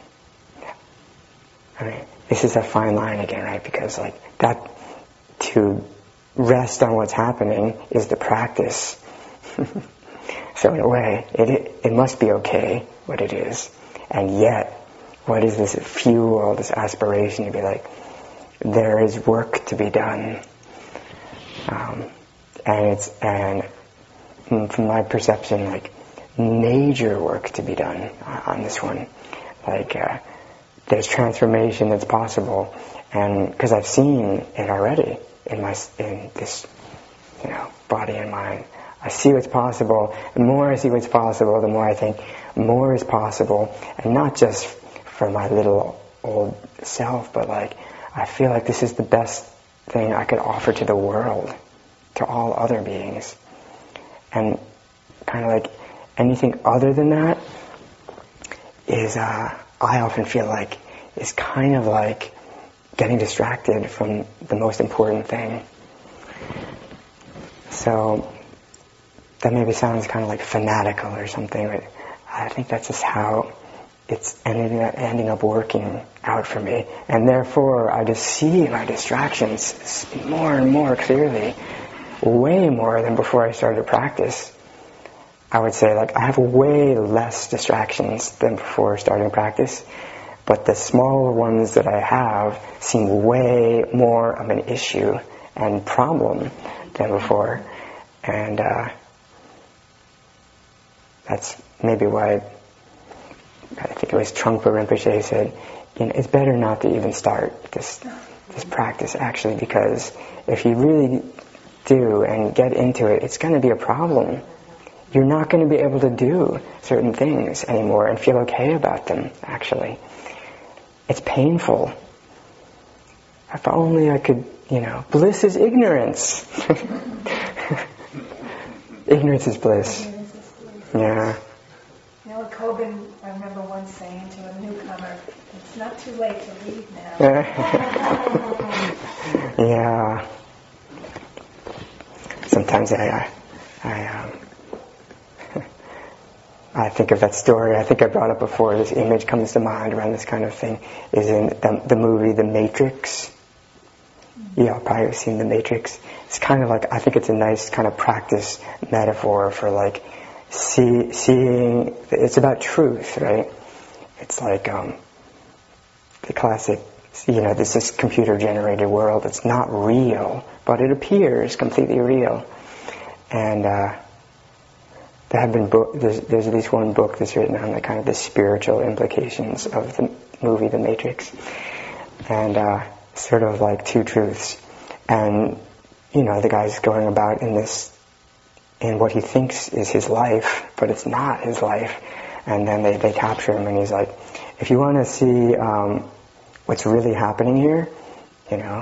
Speaker 1: I mean, this is a fine line again, right? Because like that, to rest on what's happening is the practice. So in a way, it, it it must be okay what it is. And yet, what is this fuel, this aspiration to be like, there is work to be done. Um, and it's, and from my perception, like, major work to be done on this one. Like, uh, there's transformation that's possible, and because I've seen it already in my in this, you know, body and mind. I see what's possible. The more I see what's possible, the more I think more is possible, and not just for my little old self, but like I feel like this is the best thing I could offer to the world, to all other beings, and kind of like. Anything other than that is, uh, I often feel like, is kind of like getting distracted from the most important thing. So that maybe sounds kind of like fanatical or something, but I think that's just how it's ending up, ending up working out for me. And therefore, I just see my distractions more and more clearly, way more than before I started to practice. I would say, like, I have way less distractions than before starting practice, but the smaller ones that I have seem way more of an issue and problem than before. And uh, that's maybe why I think it was Trungpa Rinpoche said, you know, it's better not to even start this this practice, actually, because if you really do and get into it, it's going to be a problem. You're not going to be able to do certain things anymore and feel okay about them, actually. It's painful. If only I could, you know, bliss is ignorance. Ignorance is bliss.
Speaker 9: Ignorance is bliss.
Speaker 1: Yeah.
Speaker 9: You know, Kobun, I remember once saying to not too late to leave now.
Speaker 1: Yeah. Sometimes I, I, I, um, I think of that story. I think I brought up before. This image comes to mind around this kind of thing. Is in the, the movie The Matrix. Yeah, I've probably seen The Matrix. It's kind of like, I think it's a nice kind of practice metaphor for like see, seeing. It's about truth, right? It's like um, the classic, you know, this is computer-generated world. It's not real, but it appears completely real. And uh, there have been book. There's, there's at least one book that's written on the kind of the spiritual implications of the movie The Matrix, and uh, sort of like two truths. And you know, the guy's going about in this, in what he thinks is his life, but it's not his life. And then they, they capture him, and he's like, if you want to see um, what's really happening here, you know,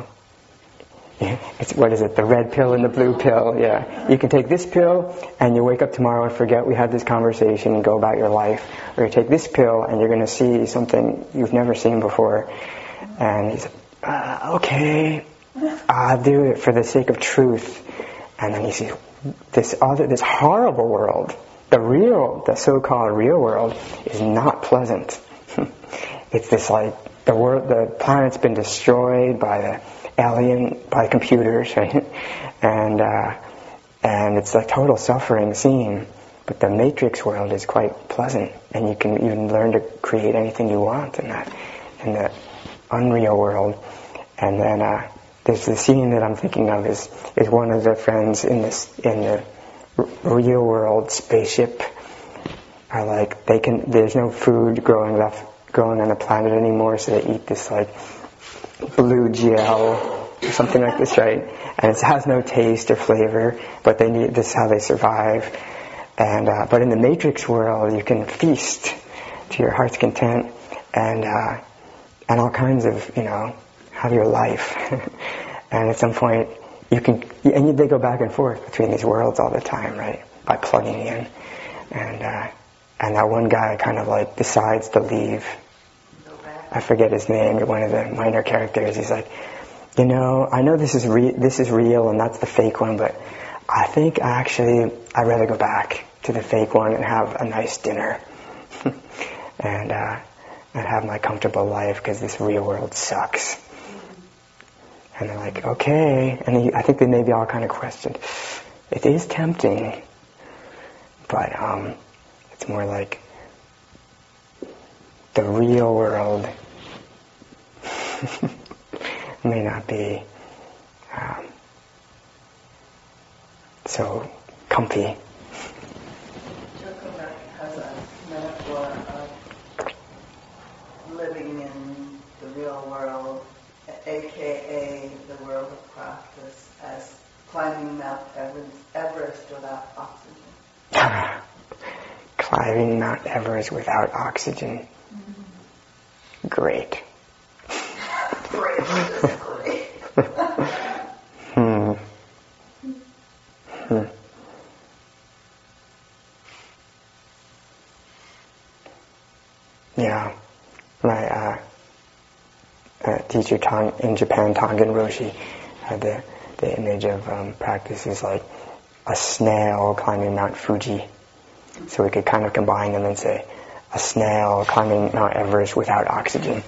Speaker 1: it's, what is it, the red pill and the blue pill, yeah. You can take this pill, and you wake up tomorrow and forget we had this conversation and go about your life. Or you take this pill, and you're going to see something you've never seen before. And he's like, uh, okay, I'll do it for the sake of truth. And then he sees this other, this horrible world. The real, the so-called real world is not pleasant. It's this like, the world, the planet's been destroyed by the alien, by computers, right? And, uh, and it's a total suffering scene. But the Matrix world is quite pleasant, and you can even learn to create anything you want in that, in the unreal world. And then, uh, there's the scene that I'm thinking of is, is one of the friends in this, in the real world spaceship are like, they can, there's no food growing left, growing on the planet anymore, so they eat this like blue gel or something like this, right? And it has no taste or flavor, but they need, this is how they survive. And uh, but in the Matrix world, you can feast to your heart's content, and uh, and all kinds of, you know, have your life. And at some point, you can, and they go back and forth between these worlds all the time, right? By plugging in, and uh, and that one guy kind of like decides to leave. I forget his name. One of the minor characters. He's like, you know, I know this is re- this is real, and that's the fake one, but I think actually I'd rather go back to the fake one and have a nice dinner, and uh, and have my comfortable life, because this real world sucks. And they're like, okay. And he, I think they maybe all kind of questioned. It is tempting, but um, it's more like the real world may not be um, so comfy.
Speaker 5: Chokomak has a metaphor of living in the real world, aka the world of practice, as climbing Mount Everest without oxygen.
Speaker 1: Climbing Mount Everest without oxygen. Mm-hmm. Great.
Speaker 5: Great. Great.
Speaker 1: hmm. Hmm. Yeah. My uh, uh, teacher Tong, in Japan, Tongan Roshi, had the, the image of um, practice is like a snail climbing Mount Fuji. So we could kind of combine them and say, a snail climbing Mount Everest without oxygen.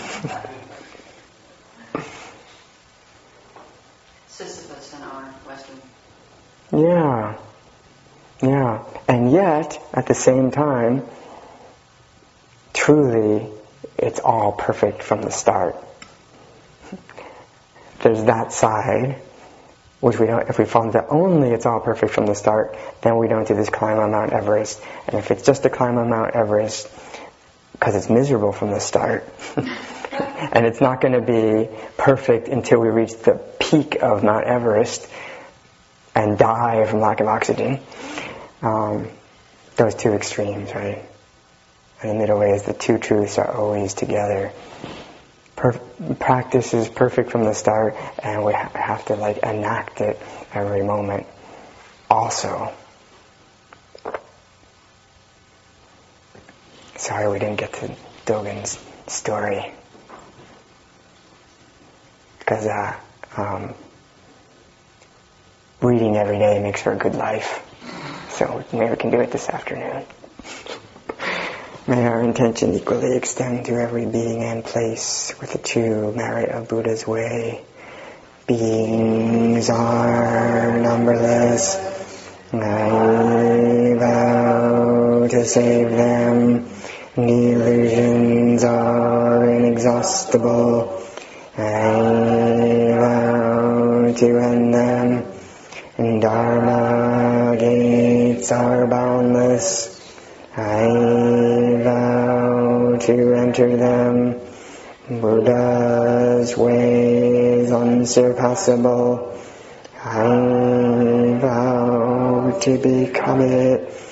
Speaker 8: Sisyphus in our Western.
Speaker 1: Yeah. Yeah. And yet, at the same time, truly, it's all perfect from the start. There's that side, which we don't, if we find that only it's all perfect from the start, then we don't do this climb on Mount Everest. And if it's just a climb on Mount Everest, because it's miserable from the start, and it's not going to be perfect until we reach the peak of Mount Everest and die from lack of oxygen. Um, those two extremes, right? And the middle way is the two truths are always together. Per- practice is perfect from the start, and we ha- have to like enact it every moment also. Sorry we didn't get to Dogen's story. because uh, um, reading every day makes for a good life. So maybe we can do it this afternoon. May our intention equally extend to every being and place with the true merit of Buddha's way. Beings are numberless. I vow to save them. The illusions are inexhaustible. I vow to end them. And Dharma gates are boundless. I vow to enter them. Buddha's way is unsurpassable. I vow to become it.